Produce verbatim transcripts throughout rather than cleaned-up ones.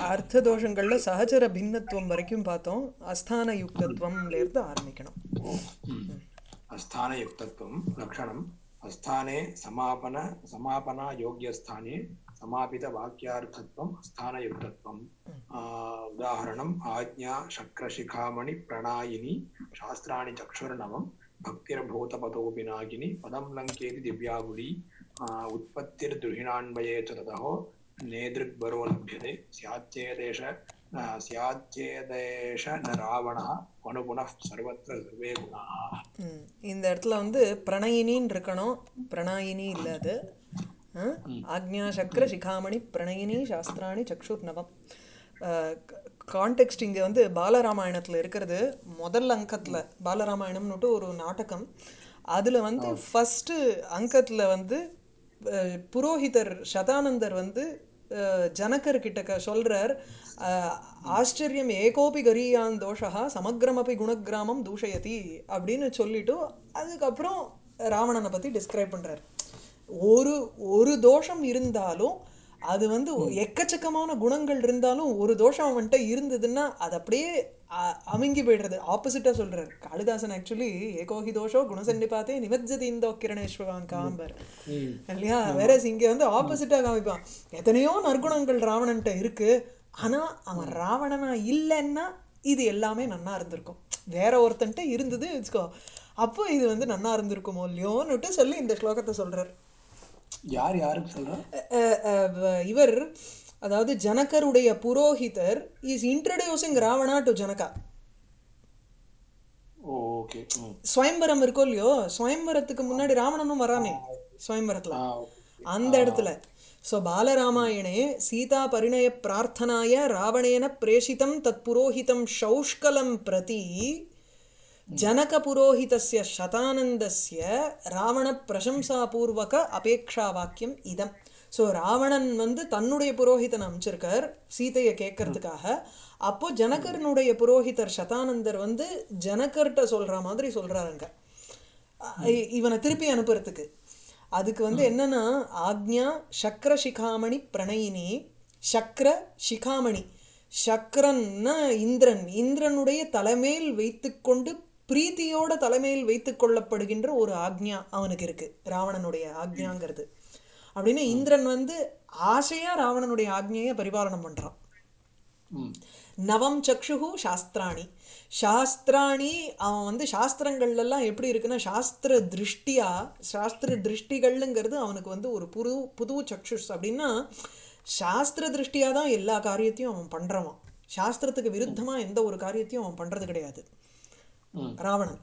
அர்த்த தோஷங்கள்ல சகச்சர பின்னத்துவம் வரைக்கும் பார்த்தோம். அஸ்தான யுக்தத்துவம்ல இருந்து ஆரம்பிக்கணும். अस्थानयुक्तत्वं लक्षणम् अस्थाने समापन समापना योग्यस्थाने समापितवाक्यार्थत्वम् अस्थानयुक्तत्वम् उदाहरणम् आज्ञा शक्रशिखामणि प्रणायिनी शास्त्राणि चक्षुर्नवम् भक्तिर्भूतपतो पिनाकिनी पदं लङ्केति दिव्याहुली उत्पत्तिर्दृहिणान्वये च ततः नेदृग्वरो लभ्यते स्याच्चेदेश स्याच्चेदेश न रावणः वनुपुनः सर्वत्र सर्वे गुणाः. இந்த இடத்துல வந்து பிரணயினின்னு இருக்கணும், பிரணாயினி இல்லை அது. ஆக்ஞா சக்கர சிகாமணி பிரணயினி சாஸ்திராணி சக்ஷுர்நவம். கான்டெக்ஸ்ட் இங்கே வந்து பாலராமாயணத்தில் இருக்கிறது. முதல் அங்கத்தில் பாலராமாயணம்னுட்டு ஒரு நாடகம், அதில் வந்து ஃபஸ்ட்டு அங்கத்தில் வந்து புரோஹிதர் சதானந்தர் வந்து ஜனகர்கிட்ட சொல்கிறார், ஆச்சரியம் ஏகோபி கரியான் தோஷா சமக்ரமபி குணகிராமம் தூஷயதி அப்படின்னு சொல்லிட்டு அதுக்கப்புறம் ராவணனை பற்றி டிஸ்கிரைப் பண்ணுறார். ஒரு ஒரு தோஷம் இருந்தாலும் அது வந்து எக்கச்சக்கமான குணங்கள் இருந்தாலும் ஒரு தோஷம் அவன்கிட்ட இருந்ததுன்னா அது அப்படியே அமுங்கி போய்டுறது. ஆப்போசிட்டாக சொல்கிறார் காளிதாசன். ஆக்சுவலி ஏகோஹி தோஷோ குணசன்னிபாத்தே நிமஜ்ஜதி இந்தோ கிரணேஸ்வரான் காம்பர் இல்லையா. வேற இங்கே வந்து ஆப்போசிட்டாக காமிப்பான். எத்தனையோ நற்குணங்கள் ராவணன்ட்ட இருக்குது, ஆனால் அவன் ராவணனா இல்லைன்னா இது எல்லாமே நன்னா இருந்திருக்கும். வேற ஒருத்தன்ட்ட இருந்தது வச்சுக்கோ, அப்போ இது வந்து நன்னா இருந்திருக்குமோ இல்லையோன்னுட்டு சொல்லி இந்த ஸ்லோகத்தை சொல்கிறார். யார் யாருக்கு சொல்கிறார்? இவர், அதாவது ஜனகருடைய புரோஹிதர் is introducing Ravana to Janaka. ஸ்வயம்பரம் இருக்கோ இல்லையோ, ஸ்வயம்பரத்துக்கு முன்னாடி ராவணனும் வரானே ஸ்வயம்பரத்தில், அந்த இடத்துல. ஸோ பாலராமாயணே சீதா பரிணய பிரார்த்தனாய ராவணேன பிரேஷிதம் தத் புரோஹிதம் ஷௌஷ்கலம் பிரதி ஜனக புரோஹிதஸ்ய சதானந்தஸ்ய ராவண பிரசம்சாபூர்வக அபேக்ஷா வாக்கியம் இதம். ஸோ ராவணன் வந்து தன்னுடைய புரோஹிதன் அமைச்சிருக்கார் சீதையை கேட்கறதுக்காக. அப்போ ஜனகரனுடைய புரோஹிதர் சதானந்தர் வந்து ஜனகர்கிட்ட சொல்ற மாதிரி சொல்றாருங்க இவனை திருப்பி அனுப்புறதுக்கு. அதுக்கு வந்து என்னன்னா, ஆக்ஞா சக்கர சிகாமணி பிரணயினி. சக்கர சிகாமணி, சக்கரன்னா இந்திரன், இந்திரனுடைய தலைமையில் வைத்துக்கொண்டு பிரீத்தியோட தலைமையில் வைத்துக் கொள்ளப்படுகின்ற ஒரு ஆக்ஞா அவனுக்கு இருக்கு, ராவணனுடைய ஆக்ஞாங்கிறது. அப்படின்னு இந்திரன் வந்து ஆசையா ராவணனுடைய ஆக்ஞையை பரிபாலனம் பண்றான். நவம் சக்ஷுஹு சாஸ்திராணி. சாஸ்திராணி அவன் வந்து சாஸ்திரங்கள்லாம் எப்படி இருக்குன்னா, சாஸ்திர திருஷ்டியா, சாஸ்திர திருஷ்டிகள்ங்கிறது அவனுக்கு வந்து ஒரு புது புது சக்ஷுஷ். அப்படின்னா சாஸ்திர திருஷ்டியா தான் எல்லா காரியத்தையும் அவன் பண்றவன். சாஸ்திரத்துக்கு விருத்தமா எந்த ஒரு காரியத்தையும் அவன் பண்றது கிடையாது ராவணன்.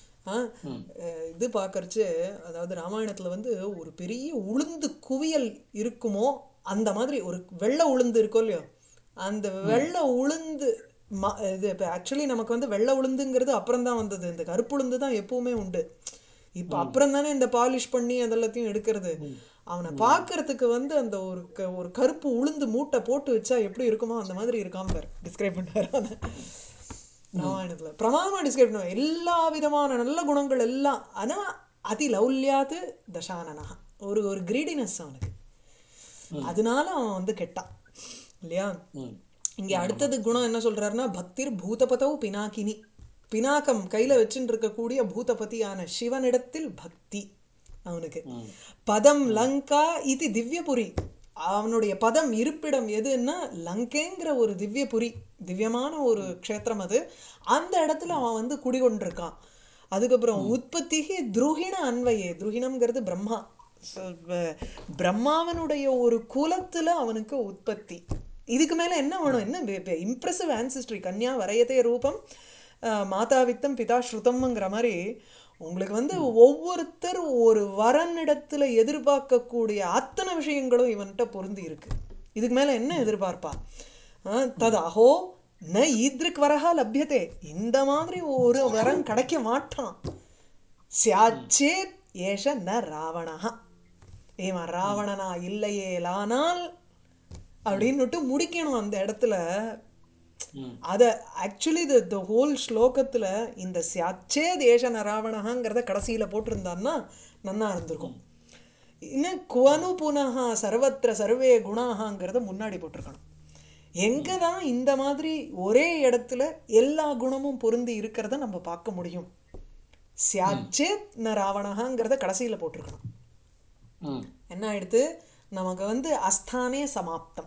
இது பார்க்கறச்சு, அதாவது ராமாயணத்துல வந்து ஒரு பெரிய உளுந்து குவியல் இருக்குமோ அந்த மாதிரி ஒரு வெள்ளை உளுந்து இருக்கோ இல்லையோ, அந்த வெள்ளை உளுந்து இது இப்போ ஆக்சுவலி நமக்கு வந்து வெள்ளை உளுந்துங்கிறது அப்புறம் தான் வந்தது. இந்த கருப்பு உளுந்து தான் எப்பவுமே உண்டு. இப்போ அப்புறம் தானே இந்த பாலிஷ் பண்ணி அதெல்லாத்தையும் எடுக்கிறது. அவனை பார்க்கறதுக்கு வந்து அந்த ஒரு ஒரு கருப்பு உளுந்து மூட்டை போட்டு வச்சா எப்படி இருக்குமோ அந்த மாதிரி இருக்காம டிஸ்கிரைப் பண்ணுவார் ராமாயணத்துல. பிரமாதமா டிஸ்கிரைப் பண்ணுவார் எல்லா விதமான நல்ல குணங்கள் எல்லாம். ஆனா அதி லௌல்யாது தசானனா, ஒரு ஒரு கிரீடினஸ் அவனுக்கு, அதனால அவன் வந்து கெட்டான் இல்லையா. இங்கே அடுத்தது குணம் என்ன சொல்றாருன்னா, பக்திர் பூதபதவு பினாக்கினி. பினாக்கம் கையில வச்சுட்டு இருக்கக்கூடிய பூதபதியான சிவனிடத்தில் பக்தி அவனுக்கு. பதம் லங்கா இது திவ்யபுரி. அவனுடைய பதம் இருப்பிடம் எதுன்னா லங்கேங்கிற ஒரு திவ்யபுரி, திவ்யமான ஒரு க்ஷேத்திரம் அது. அந்த இடத்துல அவன் வந்து குடிகொண்டிருக்கான். அதுக்கப்புறம் உற்பத்தி துருகிண அன்வையே. துருகிணம்ங்கிறது பிரம்மா. பிரம்மாவனுடைய ஒரு குலத்துல அவனுக்கு உற்பத்தி. இதுக்கு மேல என்ன வேணும்? என்ன இம்ப்ரெசிவ் ஆன்சிஸ்ட்ரி. கன்யா வரையதே ரூபம் மாதா வித்தம் பிதா ஸ்ருதம்ங்கிற மாதிரி உங்களுக்கு வந்து ஒவ்வொருத்தர் ஒரு வரனிடத்துல எதிர்பார்க்கக்கூடிய அத்தனை விஷயங்களும் இவன்கிட்ட பொருந்தி இருக்கு. இதுக்கு மேல என்ன எதிர்பார்ப்பா? தது அஹோ ந ஈத்ரிக் வரஹா லப்யதே. இந்த மாதிரி ஒரு வரன் கிடைக்க மாட்டான். சியாச்சேத் ஏஷ ந ராவணஹா. இவன் ராவணனா இல்லையேலானால் அப்படின்னுட்டு முடிக்கணும் அந்த இடத்துல. அதை ஆக்சுவலி த ஹோல் ஸ்லோகத்தில் இந்த சியாச்சே தேசன ராவணங்கிறத கடைசியில் போட்டிருந்தான்னா நன்னா இருந்திருக்கும். இன்னும் குவனு புனஹா சர்வத்திர சர்வே குணாகாங்கிறத முன்னாடி போட்டிருக்கணும். எங்கே தான் இந்த மாதிரி ஒரே இடத்துல எல்லா குணமும் பொருந்தி இருக்கிறத நம்ம பார்க்க முடியும். சியாச்சேத் ந ராவணகாங்கிறத கடைசியில் போட்டிருக்கணும். என்ன ஆயிடுத்து, நமக்கு வந்து அஸ்தானே சமாப்தம்.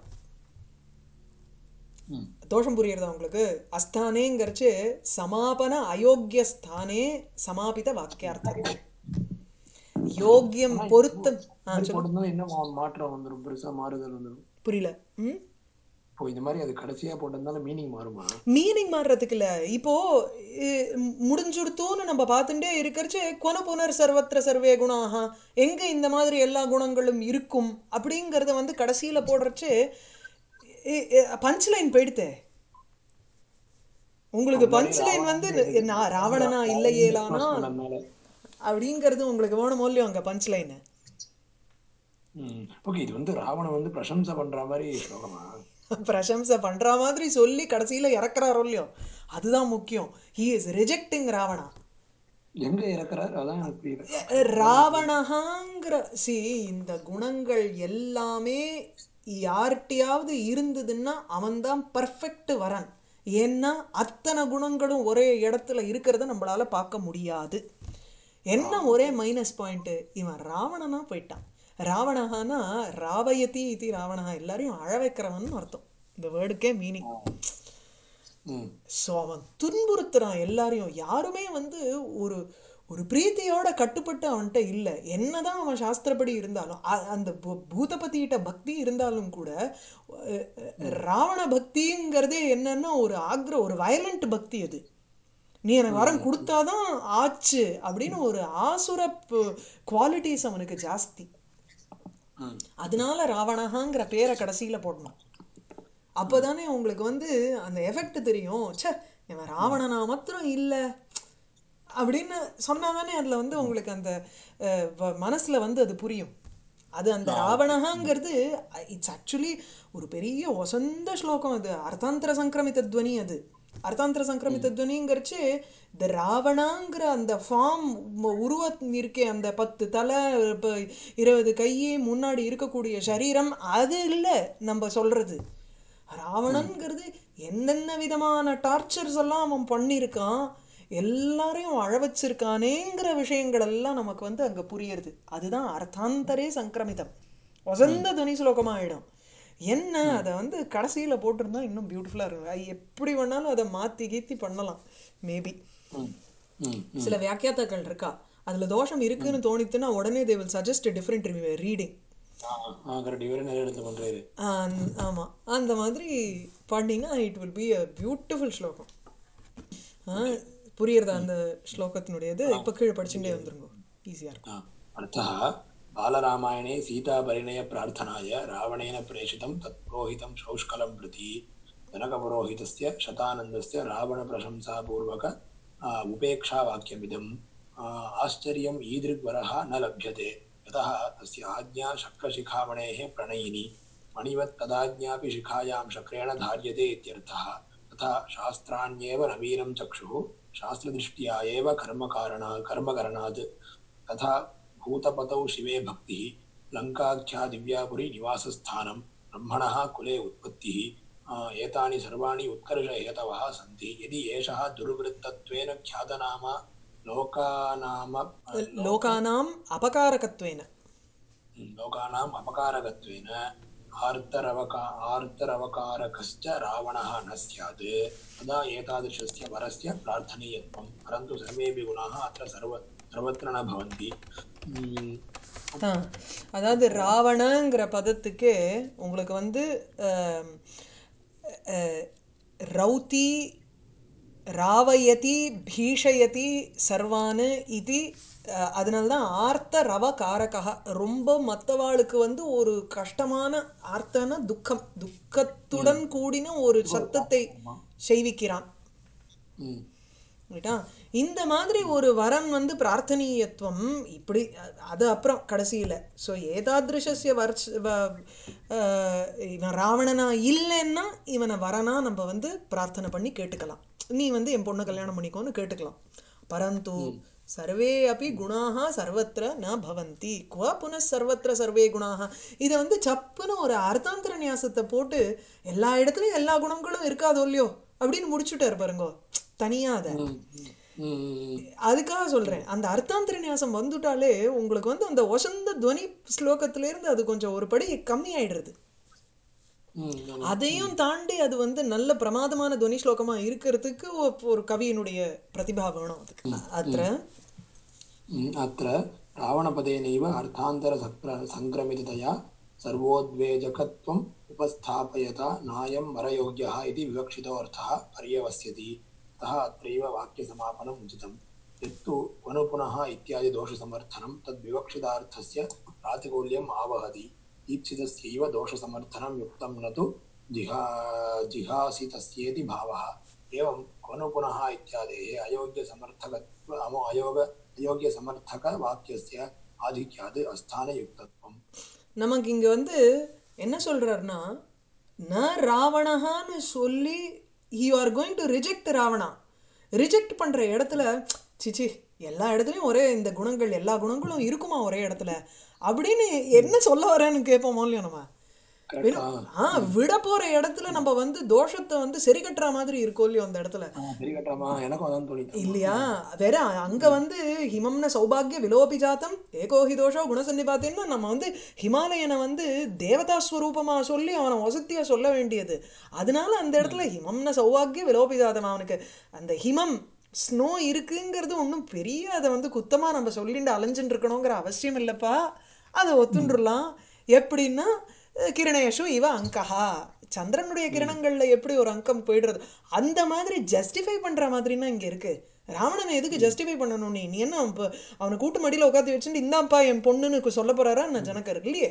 தோஷம் புரியுறதா உங்களுக்கு? அஸ்தானேங்கிறச்சு சமாபன அயோக்கிய ஸ்தானே சமாபித வாக்கியார்த்தத்தை யோக்கியம் பொருத்தம். என்ன மாற்றம் வந்துடும், பெருசா மாறுதல் வந்துடும். புரியல. ம் இப்போ இந்த மாதிரி அது கடைசியா போட்டதுனால மீனிங் மாறுமா? மீனிங் மாறுறதுக்கு இல்லை. இப்போ முடிஞ்சுடுத்தோன்னு நம்ம பார்த்துட்டே இருக்கிறச்சு கொன புனர் சர்வத்திர சர்வே குணாக எங்க இந்த மாதிரி எல்லா குணங்களும் இருக்கும் அப்படிங்கிறத வந்து கடைசியில போடுறச்சு பஞ்ச் லைன் போயிடுத்தே. உங்களுக்கு பஞ்ச் லைன் வந்து நான் ராவணனா இல்லையேலானா அப்படிங்கிறது உங்களுக்கு வேணும் இல்லையோ அங்க பஞ்ச் லைன். ஓகே, இது வந்து ராவணன் வந்து பிரசம்சை பண்ற மாதிரி ஸ்லோகமா? பிரசம்சை பண்ற மாதிரி சொல்லி கடைசியில இறக்குறாரோ இல்லையோ அதுதான் முக்கியம். He is rejecting Ravana. எங்க இறக்குறாரு அதான் ராவணஹாங்கிற சி இந்த குணங்கள் எல்லாமே யார்கிட்டையாவது இருந்ததுன்னா அவன்தான் பர்ஃபெக்ட் வரன். ஏன்னா அத்தனை குணங்களும் ஒரே இடத்துல இருக்கிறத நம்மளால பார்க்க முடியாது. என்ன ஒரே மைனஸ் பாயிண்ட், இவன் ராவணனா போயிட்டான். ராவணஹானா ராவயதி இது ராவணஹா, எல்லாரையும் அழ வைக்கிறவன் அர்த்தம் இந்த வேர்டுக்கே மீனிங். ஸோ அவன் துன்புறுத்துறான் எல்லாரையும். யாருமே வந்து ஒரு ஒரு பிரீத்தியோட கட்டுப்பட்டு அவன்கிட்ட இல்லை. என்னதான் அவன் சாஸ்திரப்படி இருந்தாலும் அந்த பூதபதியிட்ட பக்தி இருந்தாலும் கூட ராவண பக்திங்கிறதே என்னன்னா ஒரு ஆக்ர ஒரு வயலண்ட் பக்தி. அது நீ எனக்கு வரம் கொடுத்தாதான் ஆச்சு அப்படின்னு ஒரு ஆசுர குவாலிட்டிஸ் அவனுக்கு ஜாஸ்தி. அதனால ராவணஹாங்கிற பேரை கடைசியில போடணும். அப்போதானே உங்களுக்கு வந்து அந்த எஃபெக்ட் தெரியும். சே இவன் ராவணனா மாத்திரம் இல்லை அப்படின்னு சொன்னாதானே அதில் வந்து உங்களுக்கு அந்த மனசில் வந்து அது புரியும். அது அந்த ராவணஹாங்கிறது இட்ஸ் ஆக்சுவலி ஒரு பெரிய வசந்த ஸ்லோகம். அது அர்த்தாந்தர சங்கிரமித்த துவனி. அது அர்த்தாந்தர சங்கிரமித்த துவனிங்கிறச்சு இந்த ராவணாங்கிற அந்த ஃபார்ம் உருவம் இருக்கே, அந்த பத்து தலை இப்போ இருபது கை முன்னாடி இருக்கக்கூடிய சரீரம் அது இல்லை நம்ம சொல்கிறது. ராவணன்கிறது என்னென்ன விதமான டார்ச்சர்ஸ் எல்லாம் அவன் பண்ணியிருக்கான், எல்லாரையும் அழ வச்சிருக்கானேங்கிற விஷயங்கள் எல்லாம் நமக்கு வந்து அங்கே புரியுறது. அதுதான் அர்த்தாந்தரே சங்கிரமிதம், வசந்த துணி ஸ்லோகமாக ஆகிடும். என்ன அதை வந்து கடைசியில் போட்டிருந்தா இன்னும் பியூட்டிஃபுல்லாக இருக்கும். எப்படி வேணாலும் அதை மாற்றி கீத்தி பண்ணலாம். மேபி சில வியாக்கியாத்தாக்கள் இருக்கா, அதில் தோஷம் இருக்குன்னு தோணித்துன்னா உடனே they will suggest different reading. ஆமாம், அந்த மாதிரி பண்ணிங்கன்னா it will be a beautiful ஸ்லோகம். புரியுறதா அந்த ஸ்லோகத்தினுடையது? இப்போ கீழே படிச்சுட்டே வந்துருங்க, ஈஸியாக இருக்கும். அர்த்தः बालरामायणे सीतापरिणय प्रार्थनाय रावणेन प्रेषितं तत्पुरोहितं शौष्कलं प्रति जनकपुरोहितस्य शतानन्दस्य रावणप्रशंसापूर्वक उपेक्षावाक्यमिदम् आश्चर्यम् ईदृग्वरः न लभ्यते, यतः तस्य आज्ञा शक्रशिखामणेः प्रणयिनी मणिवत् तदाज्ञापि शिखायां शक्रेण धार्यते इत्यर्थः। तथा शास्त्राण्येव नवीनं चक्षुः शास्त्रदृष्ट्या एव कर्मकारणा कर्मकरणात्, तथा भूतपतौ शिवे भक्तिः लङ्काख्या दिव्यापुरी निवासस्थानं ब्रह्मणः कुले उत्पत्तिः, एतानि सर्वाणि उत्कर्षहेतवः सन्ति। यदि एषः दुर्वृत्तत्वेन ख्यातनाम लोकानाम लोकानाम् अपकारकत्वेन लोकानाम् अपकारकत्वेन आर्तरवका आर्तरवकारकश्च रावणः न स्यात्, तदा एतादृशस्य वरस्य प्रार्थनीयत्वं। परन्तु सर्वेऽपि गुणाः अत्र सर्व सर्वत्र न भवन्ति. அதாவது ராவணங்கிற பதத்துக்கு உங்களுக்கு வந்து ரௌதி ராவயதி பீஷயதி சர்வானு இது. அதனால தான் ஆர்த்த ரவ காரகா, ரொம்ப மற்றவாளுக்கு வந்து ஒரு கஷ்டமான ஆர்த்தன துக்கம், துக்கத்துடன் கூடின ஒரு சத்தத்தை செய்விக்கிறான். இந்த மாதிரி ஒரு வரன் வந்து பிரார்த்தனீயத்துவம் இப்படி அது அப்புறம் கடைசியில். ஸோ ஏதாதிருஷஸ்ய வர்ஷ இவன் ராவணனா இல்லைன்னா இவனை வரனா நம்ம வந்து பிரார்த்தனை பண்ணி கேட்டுக்கலாம். நீ வந்து என் பொண்ணை கல்யாணம் பண்ணிக்கோன்னு கேட்டுக்கலாம். பரந்து சர்வே அப்படி குணாக சர்வத்திர ந பவந்தி குவ புனः சர்வத்திர சர்வே குணாக. இதை வந்து சப்புன்னு ஒரு அர்த்தாந்தர நியாசத்தை போட்டு எல்லா இடத்துலையும் எல்லா குணங்களும் இருக்காதோ இல்லையோ அப்படின்னு முடிச்சுட்டார் பாருங்கோ தனியாக அதை. அதுக்காக சொல்கிறேன், அந்த அர்த்தாந்தர நியாசம் வந்துட்டாலே உங்களுக்கு வந்து அந்த வசந்த துவனி ஸ்லோகத்திலேருந்து அது கொஞ்சம் ஒரு படி கம்மி ஆயிடுறது. அதையும் தாண்டி அது வந்து நல்ல பிரமாதமான துவனி ஸ்லோகமாக இருக்கிறதுக்கு ஒரு கவியினுடைய பிரதிபா வேணும் அதுக்கு. அത്ര அत्र रावणपदेनैव अर्थान्तर सङ्क्रमिततया सर्वोद्वेजकत्वम् उपस्थापयता नायं वरयोग्यः इति विवक्षितो अर्थः पर्यवस्यति. अतः अत्रैव वाक्यसमापनम् उचितम्. यत्तु क्वनु पुनः इत्यादि दोषसमर्थनं तद्विवक्षितार्थस्य प्रातिकूल्यम् आवहति. दीप्सितस्यैव दोषसमर्थनं युक्तं न तु जिहा जिहासितस्येति भावः. एवं क्वनु पुनः इत्यादेः अयोग्यसमर्थकत्व अमो अयोग अयोग्यसमर्थक वाक्यस्य आधिक्यात् अस्थानयुक्तत्वम्. நமக்கு இங்கே வந்து என்ன சொல்கிறாருன்னா, ந ராவணஹான்னு சொல்லி you are going to reject Ravana. Reject பண்ணுற இடத்துல சிச்சி எல்லா இடத்துலையும் ஒரே இந்த குணங்கள் எல்லா குணங்களும் இருக்குமா ஒரே இடத்துல அப்படின்னு என்ன சொல்ல வரேன்னு கேட்போமோ இல்லையோ நம்ம. ஆ விட போகிற இடத்துல நம்ம வந்து தோஷத்தை வந்து சரி கட்டுற மாதிரி இருக்கோ இல்லையோ அந்த இடத்துல இல்லையா. வேற அங்கே வந்து ஹிமம்ன சௌபாகிய விலோபி ஜாத்தம் ஏகோஹி தோஷோ குணசன்னிபாத்தேன்னா நம்ம வந்து ஹிமாலயனை வந்து தேவதா ஸ்வரூபமாக சொல்லி அவனை வசத்தியாக சொல்ல வேண்டியது. அதனால அந்த இடத்துல ஹிமம்ன சௌபாகிய விலோபி ஜாத்தம் அவனுக்கு அந்த ஹிமம் ஸ்னோ இருக்குங்கிறது ஒன்றும் பெரிய அதை வந்து குத்தமாக நம்ம சொல்லிட்டு அலைஞ்சுட்டு இருக்கணுங்கிற அவசியம் இல்லைப்பா. அதை ஒத்துண்டுலாம். எப்படின்னா கிரணேஷு இவ அங்கஹா, சந்திரனுடைய கிரணங்களில் எப்படி ஒரு அங்கம் போயிடுறது அந்த மாதிரி ஜஸ்டிஃபை பண்ணுற மாதிரின்னா இங்கே இருக்குது. ராவணனை எதுக்கு ஜஸ்டிஃபை பண்ணணும்? நீ நீ என்ன இப்போ அவனை கூட்டு மடியில் உட்காந்து வச்சுட்டு இந்தாப்பா என் பொண்ணுன்னு சொல்ல போகிறாரா நான் ஜனக்கர் இல்லையே.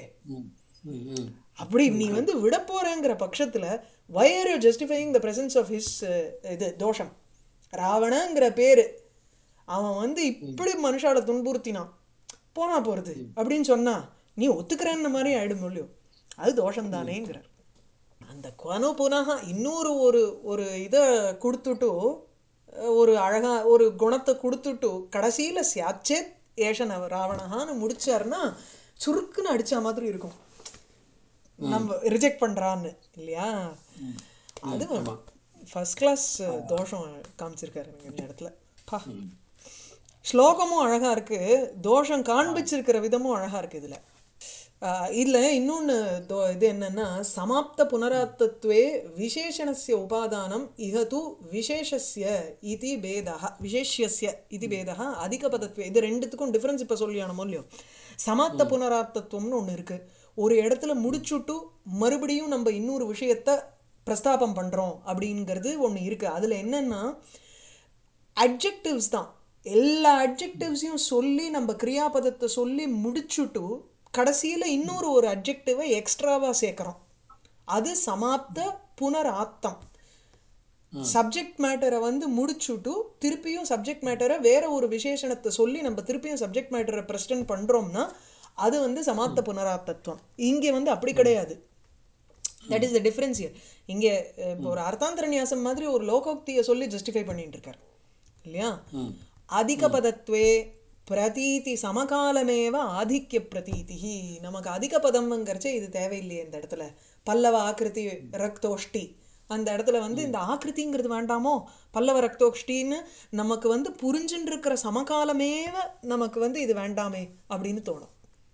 அப்படி நீ வந்து விட போகிறேங்கிற பட்சத்தில் why are you justifying the presence of his இது தோஷம்? ராவணங்கிற பேர் அவன் வந்து இப்படி மனுஷால துன்புறுத்தினான் போனா போகிறது அப்படின்னு சொன்னா நீ ஒத்துக்கிறேன்னு மாதிரி ஆயிடும் இல்லையோ, அது தோஷம்தானேங்கிறார். அந்த குவனு புனக இன்னொரு ஒரு ஒரு இதை கொடுத்துட்டு ஒரு அழகா ஒரு குணத்தை கொடுத்துட்டு கடைசியில் சியாச்சேத் ஏஷன ராவணஹான்னு முடிச்சாருன்னா சுருக்குன்னு அடித்த மாதிரி இருக்கும் நம்ம ரிஜெக்ட் பண்ணுறான்னு இல்லையா. அது ஃபர்ஸ்ட் கிளாஸ் தோஷம் காமிச்சிருக்காரு இந்த இடத்துல. பா ஸ்லோகமும் அழகாக இருக்குது, தோஷம் காண்பிச்சிருக்கிற விதமும் அழகாக இருக்குது இதில். இதில் இன்னொன்று தோ இது என்னென்னா சமாப்த புனராத்தத்வே விசேஷணஸ்ய உபாதானம் இஹது விசேஷஸ்ய இதி பேதா விசேஷ்யஸ்ய இதி பேதா அதிக பதத்வே. இது ரெண்டுத்துக்கும் டிஃப்ரென்ஸ் இப்போ சொல்லியானமோ இல்லையோ. சமாப்த புனராத்தத்துவம்னு ஒன்று இருக்குது, ஒரு இடத்துல முடிச்சுட்டு மறுபடியும் நம்ம இன்னொரு விஷயத்தை பிரஸ்தாபம் பண்ணுறோம் அப்படிங்கிறது ஒன்று இருக்குது. அதில் என்னென்னா அட்ஜெக்டிவ்ஸ் தான், எல்லா அட்ஜெக்டிவ்ஸையும் சொல்லி நம்ம கிரியாபதத்தை சொல்லி முடிச்சுட்டு கடைசியில் இன்னொரு ஒரு அட்ஜெக்டிவை எக்ஸ்ட்ராவாக சேர்க்குறோம். அது சமாப்த புனராத்தம். சப்ஜெக்ட் மேட்டரை வந்து முடிச்சுட்டு திருப்பியும் சப்ஜெக்ட் மேட்டரை வேற ஒரு விசேஷணத்தை சொல்லி நம்ம திருப்பியும் சப்ஜெக்ட் மேட்டரை ப்ரெசென்ட் பண்ணுறோம்னா அது வந்து சமாப்த புனராத்தத்துவம். இங்கே வந்து அப்படி கிடையாது. That is the difference here. இங்கே இப்போ ஒரு அர்த்தாந்தர நியாசம் மாதிரி ஒரு லோகோக்தியை சொல்லி ஜஸ்டிஃபை பண்ணிட்டு இருக்கார் இல்லையா. அதிக பதத்வே பிரதீதி சமகாலமேவ ஆதிக்கிய பிரதீதி. நமக்கு அதிக பதம்ங்கிறச்சே இது தேவையில்லையே இந்த இடத்துல. பல்லவ ஆக்கிருதி ரக்தோஷ்டி அந்த இடத்துல வந்து இந்த ஆக்கிருதிங்கிறது வேண்டாமோ, பல்லவ ரக்தோஷ்டின்னு நமக்கு வந்து புரிஞ்சுட்டு இருக்கிற சமகாலமேவ நமக்கு வந்து இது வேண்டாமே அப்படின்னு தோணும்.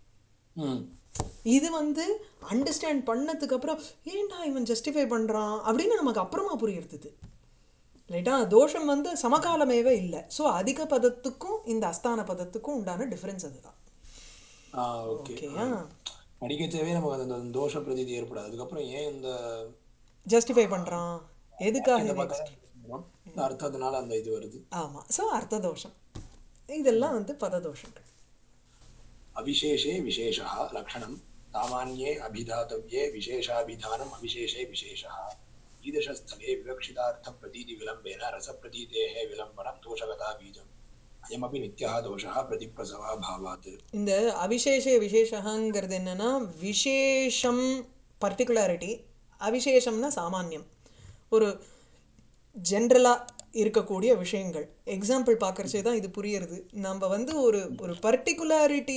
இது வந்து அண்டர்ஸ்டாண்ட் பண்ணதுக்கு அப்புறம் ஏன்டா இவன் ஜஸ்டிஃபை பண்ணுறான் அப்படின்னு நமக்கு அப்புறமா புரியுறது ரைட்டா. தோஷம் வந்து சமகாலமேவே இல்லை. ஸோ அதிக பதத்துக்கும் இந்த அஸ்தான பதத்துக்கும் உண்டான டிஃப்ரென்ஸ் அதுதான். ஓகேயா, படிக்கச்சவே நமக்கு அந்த தோஷ பிரதீதி ஏற்படாது. அதுக்கப்புறம் ஏன் இந்த ஜஸ்டிஃபை பண்ணுறான் எதுக்காக அர்த்தத்தினால அந்த இது வருது. ஆமாம், ஸோ அர்த்த தோஷம் இதெல்லாம் வந்து பததோஷங்கள். அவிசேஷே விசேஷா லக்ஷணம் சாமான்யே அபிதாத்தவ்யே விசேஷாபிதானம் அவிசேஷே விசேஷா. ஈதஷஸ்தலே விவக்ஷிதார்த்த பிரதீதி விளம்பேன ரசப்பிரதீதேஹ விளம்பனம் தோஷகதா பீஜம் அயமபி நித்யஹ தோஷः பிரதிப்பிரசவா பாவாத். இந்த அவிசேஷே விசேஷங்கிறது என்னன்னா விசேஷம் பர்டிகுலாரிட்டி, அவிசேஷம்னா சாமானியம். ஒரு ஜென்ரலாக இருக்கக்கூடிய விஷயங்கள். எக்ஸாம்பிள் பார்க்கறச்சே தான் இது புரியுறது. நம்ம வந்து ஒரு ஒரு பர்டிகுலாரிட்டி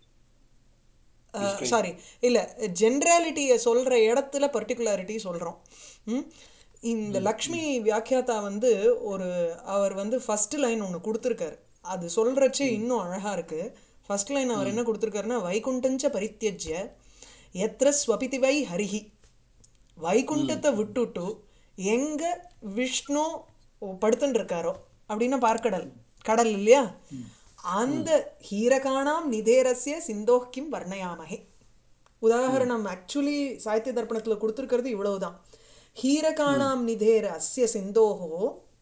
Describe. சாரி இல்லை ஜென்ராலிட்டியை சொல்கிற இடத்துல பர்டிகுலாரிட்டி சொல்கிறோம். இந்த லக்ஷ்மி வியாக்கியாத்தா வந்து ஒரு அவர் வந்து ஃபர்ஸ்ட் லைன் ஒன்று கொடுத்துருக்காரு. அது சொல்கிறச்சே இன்னும் அழகாக இருக்குது. ஃபர்ஸ்ட் லைன் அவர் என்ன கொடுத்துருக்காருன்னா, வைகுண்டஞ்ச பரித்தியஜ்ய எத்திர ஸ்வபிதிவை ஹரிஹி. வைகுண்டத்தை விட்டுட்டு எங்க விஷ்ணு படுத்துன்னு இருக்காரோ அப்படின்னா பார்க்கடல் கடல் இல்லையா, அந்த ஹீரகாணாம் நிதேரஸ்ய சிந்தோக்கிம் வர்ணயாமகே. உதாரணம் ஆக்சுவலி சாகித்ய தர்ப்பணத்தில் கொடுத்துருக்கிறது இவ்வளவுதான். ஹீரகாணாம் நிதேர அஸ்ய சிந்தோகோ,